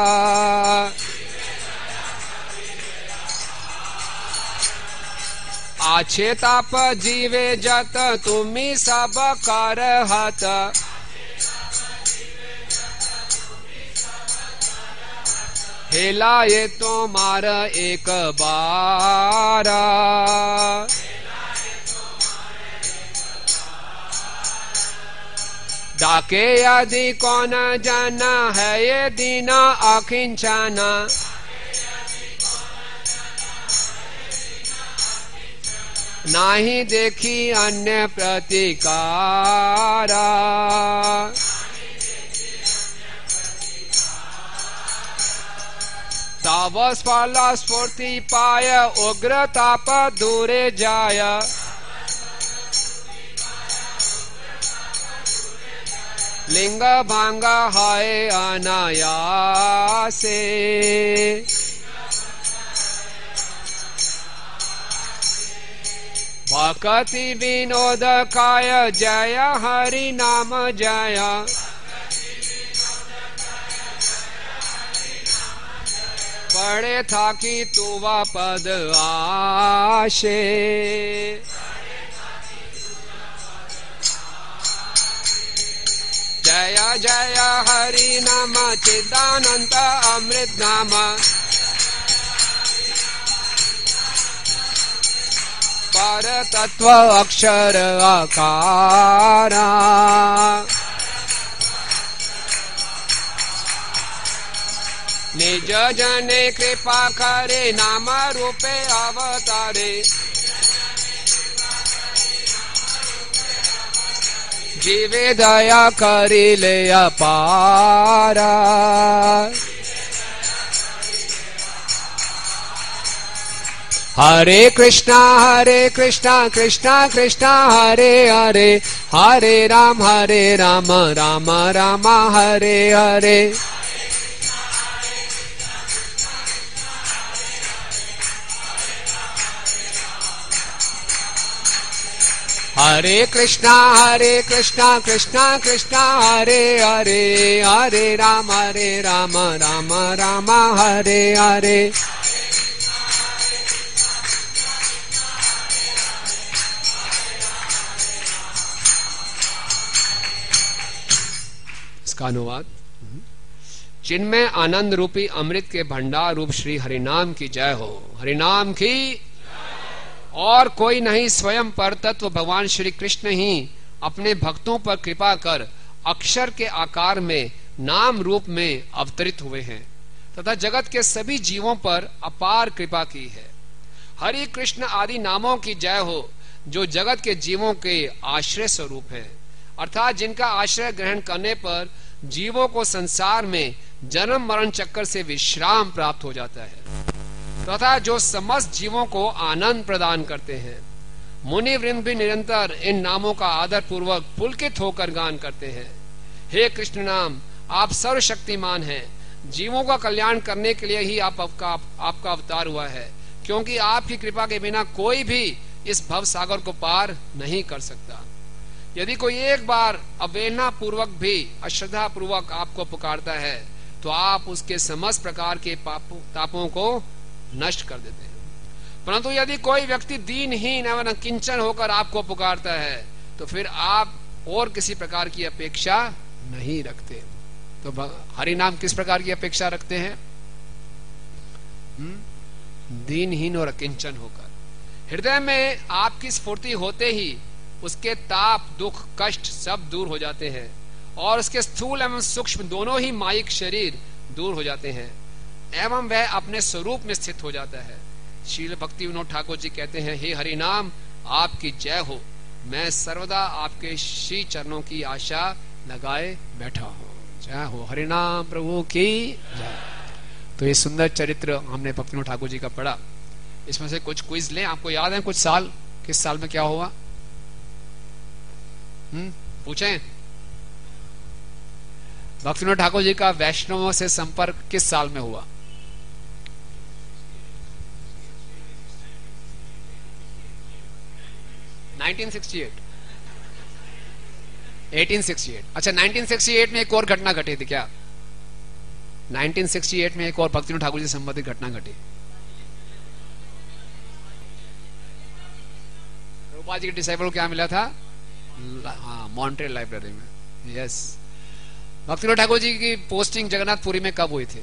आछे ताप जीवे जत तुम्ही सब करहत, हेला ये तो मार एक बारा, डाके यदि कौन जन है ये दीना अखिंचना, नाही देखी अन्य प्रतिकारा, तव स्फल स्फूर्ति पाय उग्र ताप दूरे जाय, लिंग भांग है अनायासे, भक्ति विनोद काय जय हरि नाम जय, पढ़े था कि तुवा पद आशे, जय जय हरि नाम चिदानंद अमृत नाम, पर तत्व अक्षर आकारा, निज जने कृपा करे नाम रूपे अवतारे, जीवे दया करी ले अपारा, हरे कृष्णा हरे कृष्णा कृष्णा कृष्णा हरे हरे, हरे राम हरे राम राम राम हरे हरे, हरे कृष्णा हरे कृष्णा कृष्णा कृष्णा हरे हरे, हरे राम हरे राम राम राम हरे हरे, इसका अनुवाद। चिन्मय आनंद रूपी अमृत के भंडार रूप श्री हरिनाम की जय हो, हरिनाम की। और कोई नहीं, स्वयं पर तत्व भगवान श्री कृष्ण ही अपने भक्तों पर कृपा कर अक्षर के आकार में नाम रूप में अवतरित हुए हैं तथा जगत के सभी जीवों पर अपार कृपा की है। हरि कृष्ण आदि नामों की जय हो, जो जगत के जीवों के आश्रय स्वरूप है, अर्थात जिनका आश्रय ग्रहण करने पर जीवों को संसार में जन्म मरण चक्कर से विश्राम प्राप्त हो जाता है तथा जो समस्त जीवों को आनंद प्रदान करते हैं। मुनि वृंद भी निरंतर इन नामों का आदर पूर्वक पुलकित होकर गान करते हैं। हे कृष्ण नाम, आप सर्वशक्तिमान हैं, जीवों का कल्याण करने के लिए ही आप आपका आपका अवतार हुआ है, क्योंकि आपकी कृपा के बिना कोई भी इस भव सागर को पार नहीं कर सकता। यदि कोई एक बार अवहेलना पूर्वक भी अश्रद्धा पूर्वक आपको पुकारता है तो आप उसके समस्त प्रकार के पापों तापों को नष्ट कर देते हैं। परंतु यदि कोई व्यक्ति दीनहीन एवं किंचन होकर आपको पुकारता है तो फिर आप और किसी प्रकार की अपेक्षा नहीं रखते। तो हरि नाम किस प्रकार की अपेक्षा रखते हैं? दीनहीन और अकिंचन होकर। हृदय में आपकी स्फूर्ति होते ही उसके ताप, दुख, कष्ट सब दूर हो जाते हैं और उसके स्थूल एवं सूक्ष्म दोनों ही मायिक शरीर दूर हो जाते हैं एवं वह अपने स्वरूप में स्थित हो जाता है। श्रील भक्ति विनोद ठाकुर जी कहते हैं, हे हरि नाम आपकी जय हो, मैं सर्वदा आपके श्री चरणों की आशा लगाए बैठा हूं। जय हो हरि नाम प्रभु की जय। तो ये सुंदर चरित्र हमने भक्ति विनोद ठाकुर जी का पढ़ा। इसमें से कुछ क्विज लें। आपको याद है कुछ साल, किस साल में क्या हुआ? हम्म पूछें। भक्ति विनोद ठाकुर जी का वैष्णवों से संपर्क किस साल में हुआ? Nineteen sixty eight. Eighteen sixty eight. अच्छा, नाइनटीन सिक्सटी एट में एक और घटना घटी थी क्या? नाइनटीन सिक्सटी एट में एक और भक्ति विनोद ठाकुर जी से संबंधित घटना घटी। रूपा जी के डिसाइपल को क्या मिला था? हाँ, मॉन्ट्रियल लाइब्रेरी में। यस। भक्ति विनोद ठाकुर जी की पोस्टिंग जगन्नाथपुरी में कब हुई थी?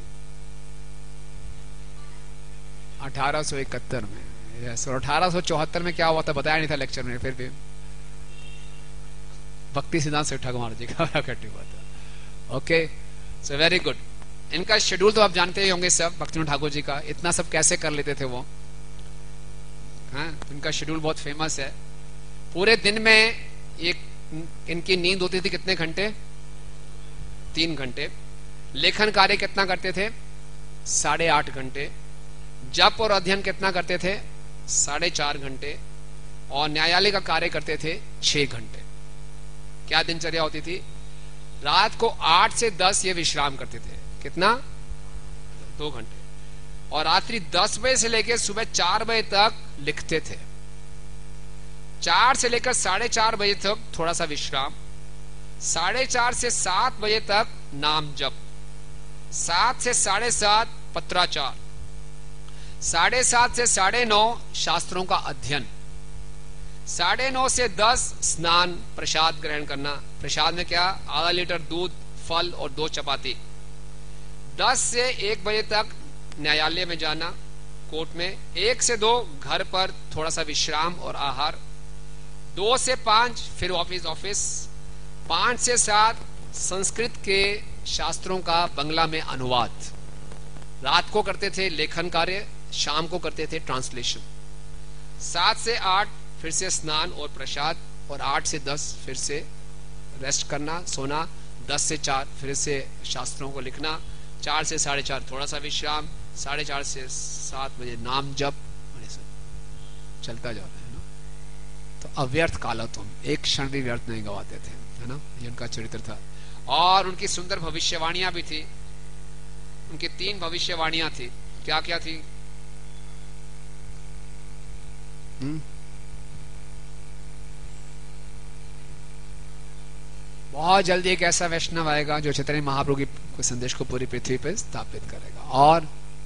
अठारह सौ इकहत्तर में। यस। और अठारह सौ चौहत्तर में क्या हुआ था बताया नहीं था लेक्चर में, फिर भी भक्ति सिद्धांत से ठाकुर जी का प्रकट हुआ था। Okay, so very good. इनका शेड्यूल तो आप जानते ही होंगे सब, भक्ति विनोद ठाकुर जी का। इतना सब कैसे कर लेते थे वो? हाँ, इनका शेड्यूल बहुत फेमस है। पूरे दिन में एक इनकी नींद होती थी कितने घंटे? तीन घंटे। लेखन कार्य कितना करते थे? साढ़े आठ घंटे। जप और अध्ययन कितना करते थे? साढ़े चार घंटे। और न्यायालय का कार्य करते थे छह घंटे। क्या दिनचर्या होती थी? रात को आठ से दस ये विश्राम करते थे। कितना? दो घंटे। और रात्रि दस बजे से लेकर सुबह चार बजे तक लिखते थे। चार से लेकर साढ़े चार बजे तक थोड़ा सा विश्राम। साढ़े चार से सात बजे तक नाम जप। सात से साढ़े सात पत्राचार। साढ़े सात से साढ़े नौ शास्त्रों का अध्ययन। साढ़े नौ से दस स्नान, प्रसाद ग्रहण करना। प्रसाद में क्या? आधा लीटर दूध, फल और दो चपाती। दस से एक बजे तक न्यायालय में जाना, कोर्ट में। एक से दो घर पर थोड़ा सा विश्राम और आहार। दो से पांच फिर ऑफिस ऑफिस पांच से सात संस्कृत के शास्त्रों का बंगला में अनुवाद। रात को करते थे लेखन कार्य, शाम को करते थे ट्रांसलेशन। सात से आठ फिर से स्नान और प्रसाद। और आठ से दस फिर से रेस्ट करना, सोना। दस से चार फिर से शास्त्रों को लिखना। चार से साढ़े चार थोड़ा सा विश्राम। साढ़े चार से सात बजे नाम जप। चलता जा रहा है ना। तो अव्यर्थ काला तुम, एक क्षण भी व्यर्थ नहीं गवाते थे, है ना। ये उनका चरित्र था। और उनकी सुंदर भविष्यवाणियां भी थी। उनकी तीन भविष्यवाणियां थी। क्या क्या थी? हुँ? बहुत जल्दी एक ऐसा वैष्णव आएगा जो चैतन्य महाप्रभु के संदेश को पूरी पृथ्वी पर स्थापित करेगा और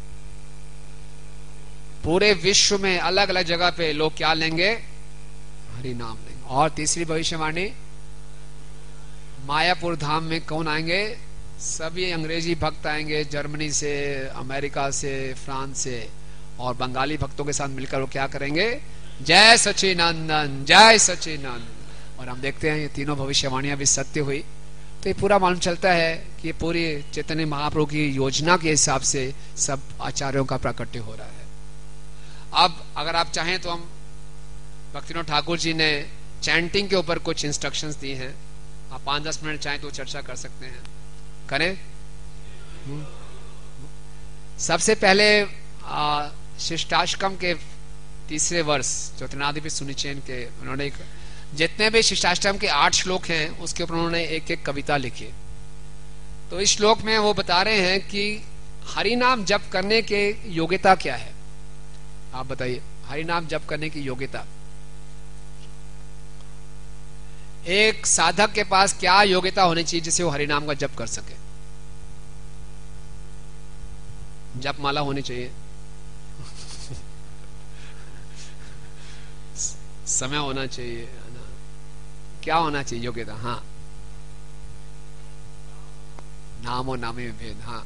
पूरे विश्व में अलग अलग जगह पे लोग क्या लेंगे? हरि नाम लेंगे। और तीसरी भविष्यवाणी, मायापुर धाम में कौन आएंगे? सभी अंग्रेजी भक्त आएंगे, जर्मनी से, अमेरिका से, फ्रांस से। और बंगाली भक्तों के साथ मिलकर वो क्या करेंगे? जय सच्चिदानंद, जय सच्चिदानंद। और हम देखते हैं ये तीनों भविष्यवाणियां भी सत्य हुई। तो ये पूरा मालूम चलता है कि ये पूरी चैतन्य महाप्रभु की योजना के हिसाब से सब आचार्यों का प्राकट्य हो रहा है। अब अगर आप चाहें तो हम भक्ति विनोद ठाकुर जी ने चैंटिंग के ऊपर कुछ इंस्ट्रक्शंस दी हैं। आप पांच दस मिनट चाहें तो चर्चा कर सकते हैं। करें? सबसे पहले शिष्टाष्टकम के तीसरे वर्ष जो त्रिनादि सुनिचेन के, उन्होंने एक जितने भी शिष्टाष्टकम के आठ श्लोक हैं उसके ऊपर उन्होंने एक एक कविता लिखी। तो इस श्लोक में वो बता रहे हैं कि हरि नाम जप करने के योग्यता क्या है। आप बताइए, हरि नाम जप करने की योग्यता। एक साधक के पास क्या योग्यता होनी चाहिए जिससे वो हरि नाम का जप कर सके? जप माला होनी चाहिए, समय होना चाहिए, है ना? क्या होना चाहिए योग्यता? हाँ, नाम और नामे में भेद। हाँ,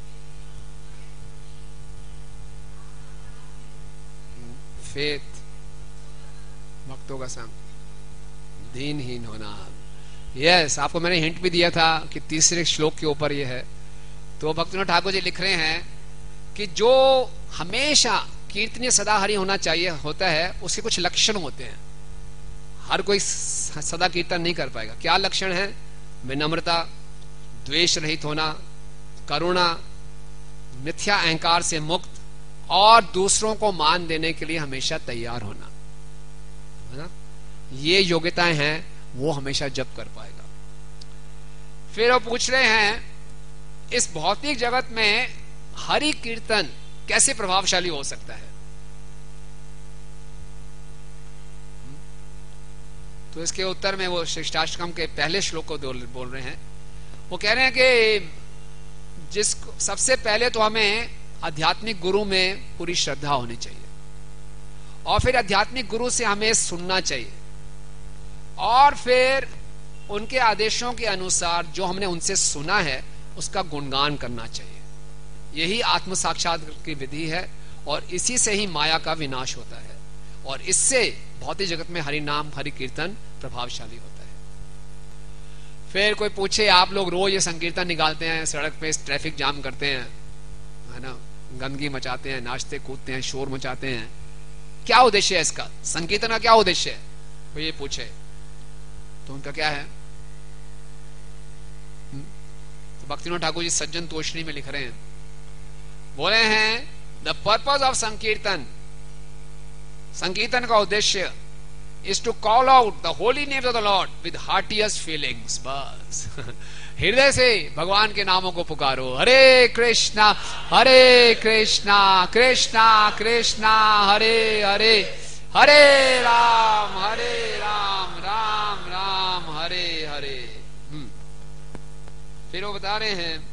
फेथ, भक्तों का संग, दीनहीन होना। यस, आपको मैंने हिंट भी दिया था कि तीसरे श्लोक के ऊपर यह है। तो भक्तिविनोद ठाकुर जी लिख रहे हैं कि जो हमेशा कीर्तनीय सदा हरि होना चाहिए होता है, उसके कुछ लक्षण होते हैं। हर कोई सदा कीर्तन नहीं कर पाएगा। क्या लक्षण है? विनम्रता, द्वेष रहित होना, करुणा, मिथ्या अहंकार से मुक्त, और दूसरों को मान देने के लिए हमेशा तैयार होना, है ना? ये योग्यताएं हैं, वो हमेशा जप कर पाएगा। फिर वो पूछ रहे हैं इस भौतिक जगत में हरि कीर्तन कैसे प्रभावशाली हो सकता है? तो इसके उत्तर में वो शिष्टाष्टकम के पहले श्लोक को बोल रहे हैं। वो कह रहे हैं कि जिस सबसे पहले तो हमें आध्यात्मिक गुरु में पूरी श्रद्धा होनी चाहिए, और फिर आध्यात्मिक गुरु से हमें सुनना चाहिए, और फिर उनके आदेशों के अनुसार जो हमने उनसे सुना है उसका गुणगान करना चाहिए। यही आत्म साक्षात्कार की विधि है, और इसी से ही माया का विनाश होता है, और इससे भौतिक जगत में हरि नाम हरि कीर्तन प्रभावशाली होता है। फिर कोई पूछे, आप लोग रोज ये संकीर्तन निकालते हैं, सड़क पे ट्रैफिक जाम करते हैं, है ना, गंदगी मचाते हैं, नाचते कूदते हैं, शोर मचाते हैं, क्या उद्देश्य है इसका? संकीर्तन का क्या उद्देश्य है? वो ये पूछे तो उनका क्या है? तो भक्तिविनोद ठाकुर जी सज्जन तोषणी में लिख रहे हैं, बोले हैं द पर्पज ऑफ संकीर्तन, संकीर्तन का उद्देश्य is to call out the holy name of the lord with heartiest feelings. बस हृदय से भगवान के नामों को पुकारो, हरे कृष्णा हरे कृष्णा कृष्णा कृष्णा हरे हरे, हरे राम हरे राम राम राम हरे हरे। फिर वो बता रहे हैं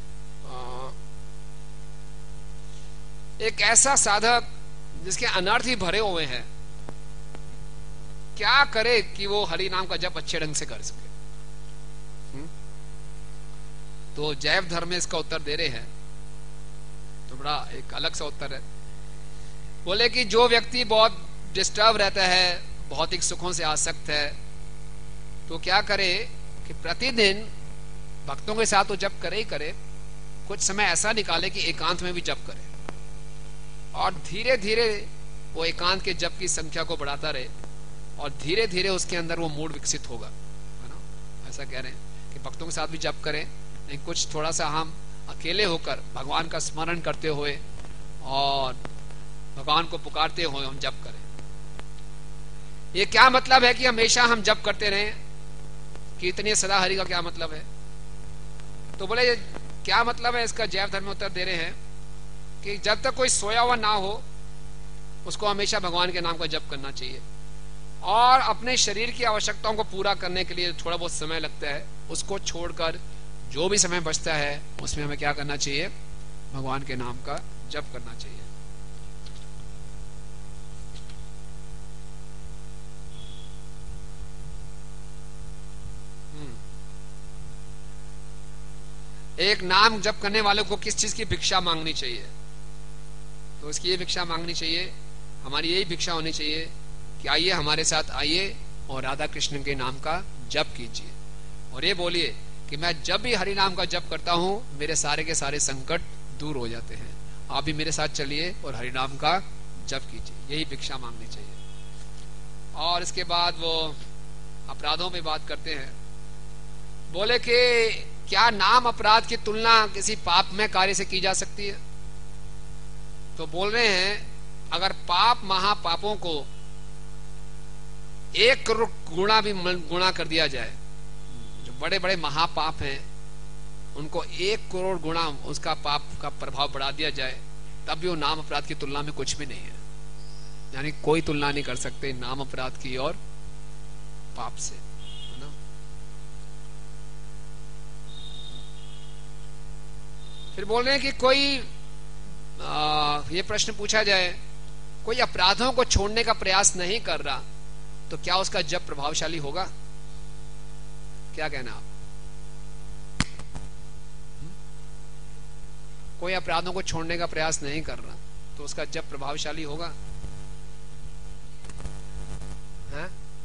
एक ऐसा साधक जिसके अनर्थ ही भरे हुए हैं, क्या करे कि वो हरि नाम का जप अच्छे ढंग से कर सके? हुँ? तो जैव धर्म में इसका उत्तर दे रहे हैं, तो बड़ा एक अलग सा उत्तर है। बोले कि जो व्यक्ति बहुत डिस्टर्ब रहता है, भौतिक सुखों से आसक्त है, तो क्या करे कि प्रतिदिन भक्तों के साथ तो जप करे ही करे, कुछ समय ऐसा निकाले कि एकांत में भी जप करे, और धीरे धीरे वो एकांत के जप की संख्या को बढ़ाता रहे, और धीरे धीरे उसके अंदर वो मूड विकसित होगा, है ना? ऐसा कह रहे हैं कि भक्तों के साथ भी जप करें, लेकिन कुछ थोड़ा सा हम अकेले होकर भगवान का स्मरण करते हुए और भगवान को पुकारते हुए हम जप करें। ये क्या मतलब है कि हमेशा हम जप करते रहें? कीर्तनीय सदा हरि का क्या मतलब है? तो बोले क्या मतलब है इसका? जैव धर्म में उत्तर दे रहे हैं कि जब तक कोई सोया हुआ ना हो, उसको हमेशा भगवान के नाम का जप करना चाहिए, और अपने शरीर की आवश्यकताओं को पूरा करने के लिए थोड़ा बहुत समय लगता है, उसको छोड़कर जो भी समय बचता है उसमें हमें क्या करना चाहिए? भगवान के नाम का जप करना चाहिए। एक नाम जप करने वाले को किस चीज की भिक्षा मांगनी चाहिए? तो इसकी ये भिक्षा मांगनी चाहिए, हमारी यही भिक्षा होनी चाहिए कि आइए हमारे साथ आइए और राधा कृष्ण के नाम का जप कीजिए, और ये बोलिए कि मैं जब भी हरि नाम का जप करता हूं मेरे सारे के सारे संकट दूर हो जाते हैं, आप भी मेरे साथ चलिए और हरि नाम का जप कीजिए। यही भिक्षा मांगनी चाहिए। और इसके बाद वो अपराधों में बात करते हैं। बोले कि क्या नाम अपराध की तुलना किसी पाप में कार्य से की जा सकती है? तो बोल रहे हैं अगर पाप महापापों को एक करोड़ गुणा भी गुणा कर दिया जाए, जो बड़े बड़े महापाप हैं उनको एक करोड़ गुणा उसका पाप का प्रभाव बढ़ा दिया जाए, तब भी वो नाम अपराध की तुलना में कुछ भी नहीं है। यानी कोई तुलना नहीं कर सकते नाम अपराध की और पाप से, है ना? फिर बोल रहे हैं कि कोई आ, ये प्रश्न पूछा जाए, कोई अपराधों को छोड़ने का प्रयास नहीं कर रहा तो क्या उसका जप प्रभावशाली होगा? क्या कहना आप? कोई अपराधों को छोड़ने का प्रयास नहीं कर रहा तो उसका जप प्रभावशाली होगा? हैं?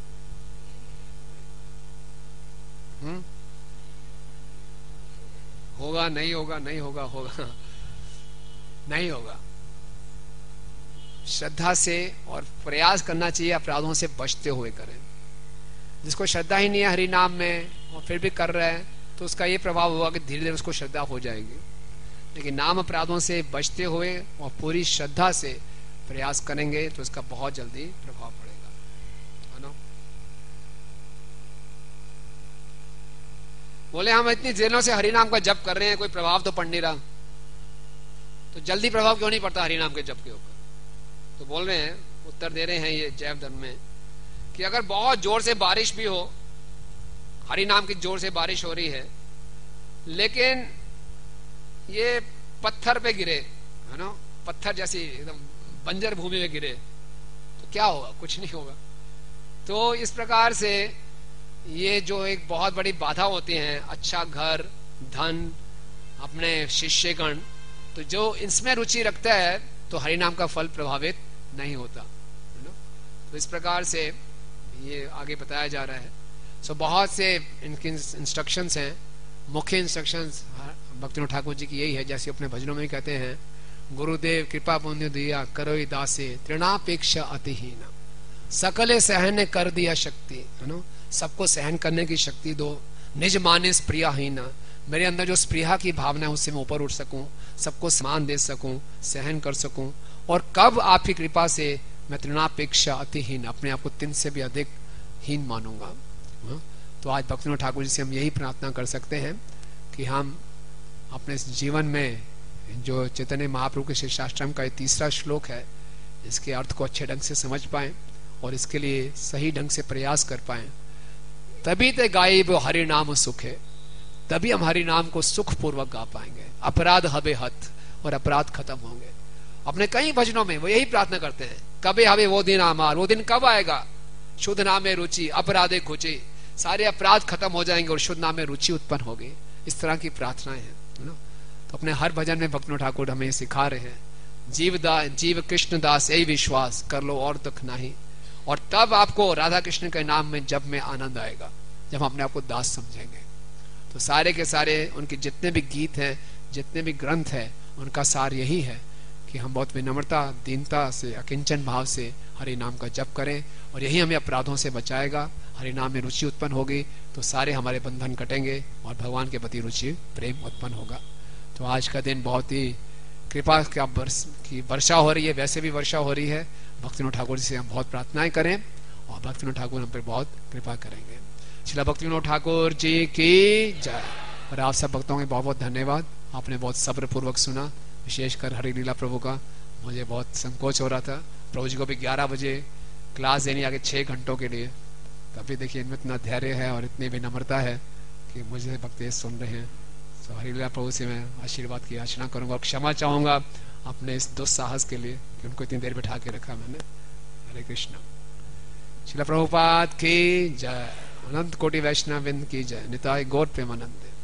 हम्म? होगा नहीं होगा? नहीं होगा? होगा नहीं होगा। श्रद्धा से और प्रयास करना चाहिए अपराधों से बचते हुए करें। जिसको श्रद्धा ही नहीं है हरि नाम में और फिर भी कर रहा है तो उसका ये प्रभाव होगा कि धीरे धीरे उसको श्रद्धा हो जाएगी। लेकिन नाम अपराधों से बचते हुए और पूरी श्रद्धा से प्रयास करेंगे तो इसका बहुत जल्दी प्रभाव पड़ेगा, है ना? बोले हम इतनी दिनों से हरि नाम का जप कर रहे हैं, कोई प्रभाव तो पड़ नहीं रहा, तो जल्दी प्रभाव क्यों नहीं पड़ता हरि नाम के जप के ऊपर? तो बोल रहे हैं, उत्तर दे रहे हैं ये जैव धर्म में कि अगर बहुत जोर से बारिश भी हो, हरि नाम की जोर से बारिश हो रही है, लेकिन ये पत्थर पे गिरे, है ना, पत्थर जैसी एकदम बंजर भूमि में गिरे तो क्या होगा? कुछ नहीं होगा। तो इस प्रकार से ये जो एक बहुत बड़ी बाधा होती है, अच्छा घर, धन, अपने शिष्यगण, तो जो इसमें रुचि रखता है तो हरि नाम का फल प्रभावित नहीं होता, है ना? तो इस प्रकार से ये आगे बताया जा रहा है। सो बहुत से इनके इंस्ट्रक्शंस हैं, मुख्य इंस्ट्रक्शंस भक्तिविनोद ठाकुर जी की यही है, जैसे अपने भजनों में कहते हैं, गुरुदेव कृपा पुण्य दिया करो दासे तृणापेक्षा अतिहीन, सकले सहन कर दिया शक्ति, है ना, सबको सहन करने की शक्ति दो, निज माने स्प्रियाहीन, मेरे अंदर जो स्प्रिया की भावना है उससे मैं ऊपर उठ सकूं, सबको सम्मान दे सकूं, सहन कर सकूं, और कब आपकी कृपा से मैं तृणापेक्षा अतिहीन, अपने आप को तिन से भी अधिक हीन मानूंगा। तो आज भक्तिविनोद ठाकुर जी से हम यही प्रार्थना कर सकते हैं कि हम अपने जीवन में जो चैतन्य महाप्रभु के शिष्टाश्रम का ये तीसरा श्लोक है, इसके अर्थ को अच्छे ढंग से समझ पाएं और इसके लिए सही ढंग से प्रयास कर पाएं। तभी ते गायब हरि नाम सुख है, तभी हम हरि नाम को सुख पूर्वक गा पाएंगे। अपराध हबे हत, और अपराध खत्म होंगे। अपने कई भजनों में वो यही प्रार्थना करते हैं, कबे हबे वो दिन आमार, वो दिन कब आएगा? शुद्ध नाम में रुचि अपराधे घुचे, सारे अपराध खत्म हो जाएंगे और शुद्ध नाम में रुचि उत्पन्न होगी। इस तरह की प्रार्थनाएं हैं, है ना? तो अपने हर भजन में भक्तिविनोद ठाकुर हमें सिखा रहे हैं, जीव दा जीव कृष्ण दास यही विश्वास कर लो और दुख नहीं, और तब आपको राधा कृष्ण के नाम में जब में आनंद आएगा, जब हम अपने आप को दास समझेंगे। तो सारे के सारे उनके जितने भी गीत हैं, जितने भी ग्रंथ है, उनका सार यही है कि हम बहुत विनम्रता, दीनता से, अकिंचन भाव से हरि नाम का जप करें, और यही हमें अपराधों से बचाएगा। हरि नाम में रुचि उत्पन्न होगी तो सारे हमारे बंधन कटेंगे और भगवान के प्रति रुचि प्रेम उत्पन्न होगा। तो आज का दिन बहुत ही कृपा का वर्ष की वर्षा हो रही है, वैसे भी वर्षा हो रही है। भक्तिविनोद ठाकुर जी से हम बहुत प्रार्थनाएं करें और भक्तिविनोद ठाकुर हम पर बहुत कृपा करेंगे। श्रील भक्तिविनोद ठाकुर जी की जय। और आप सब भक्तों के बहुत बहुत धन्यवाद, आपने बहुत सब्र पूर्वक सुना, विशेषकर हरि लीला प्रभु का। मुझे बहुत संकोच हो रहा था, प्रभु जी को भी ग्यारह बजे क्लास देनी आगे छह घंटों के लिए, तभी देखिए इनमें इतना धैर्य है और इतनी विनम्रता है कि मुझे भक्त सुन रहे हैं। तो हरि लीला प्रभु से मैं आशीर्वाद की याचना करूंगा और क्षमा चाहूंगा अपने इस दुस्साहस के लिए कि उनको इतनी देर बिठा के रखा मैंने। हरे कृष्ण। श्रील प्रभुपाद की जय। अनंत कोटि वैष्णव वृंद की जय। निताय गौर प्रेमानंद।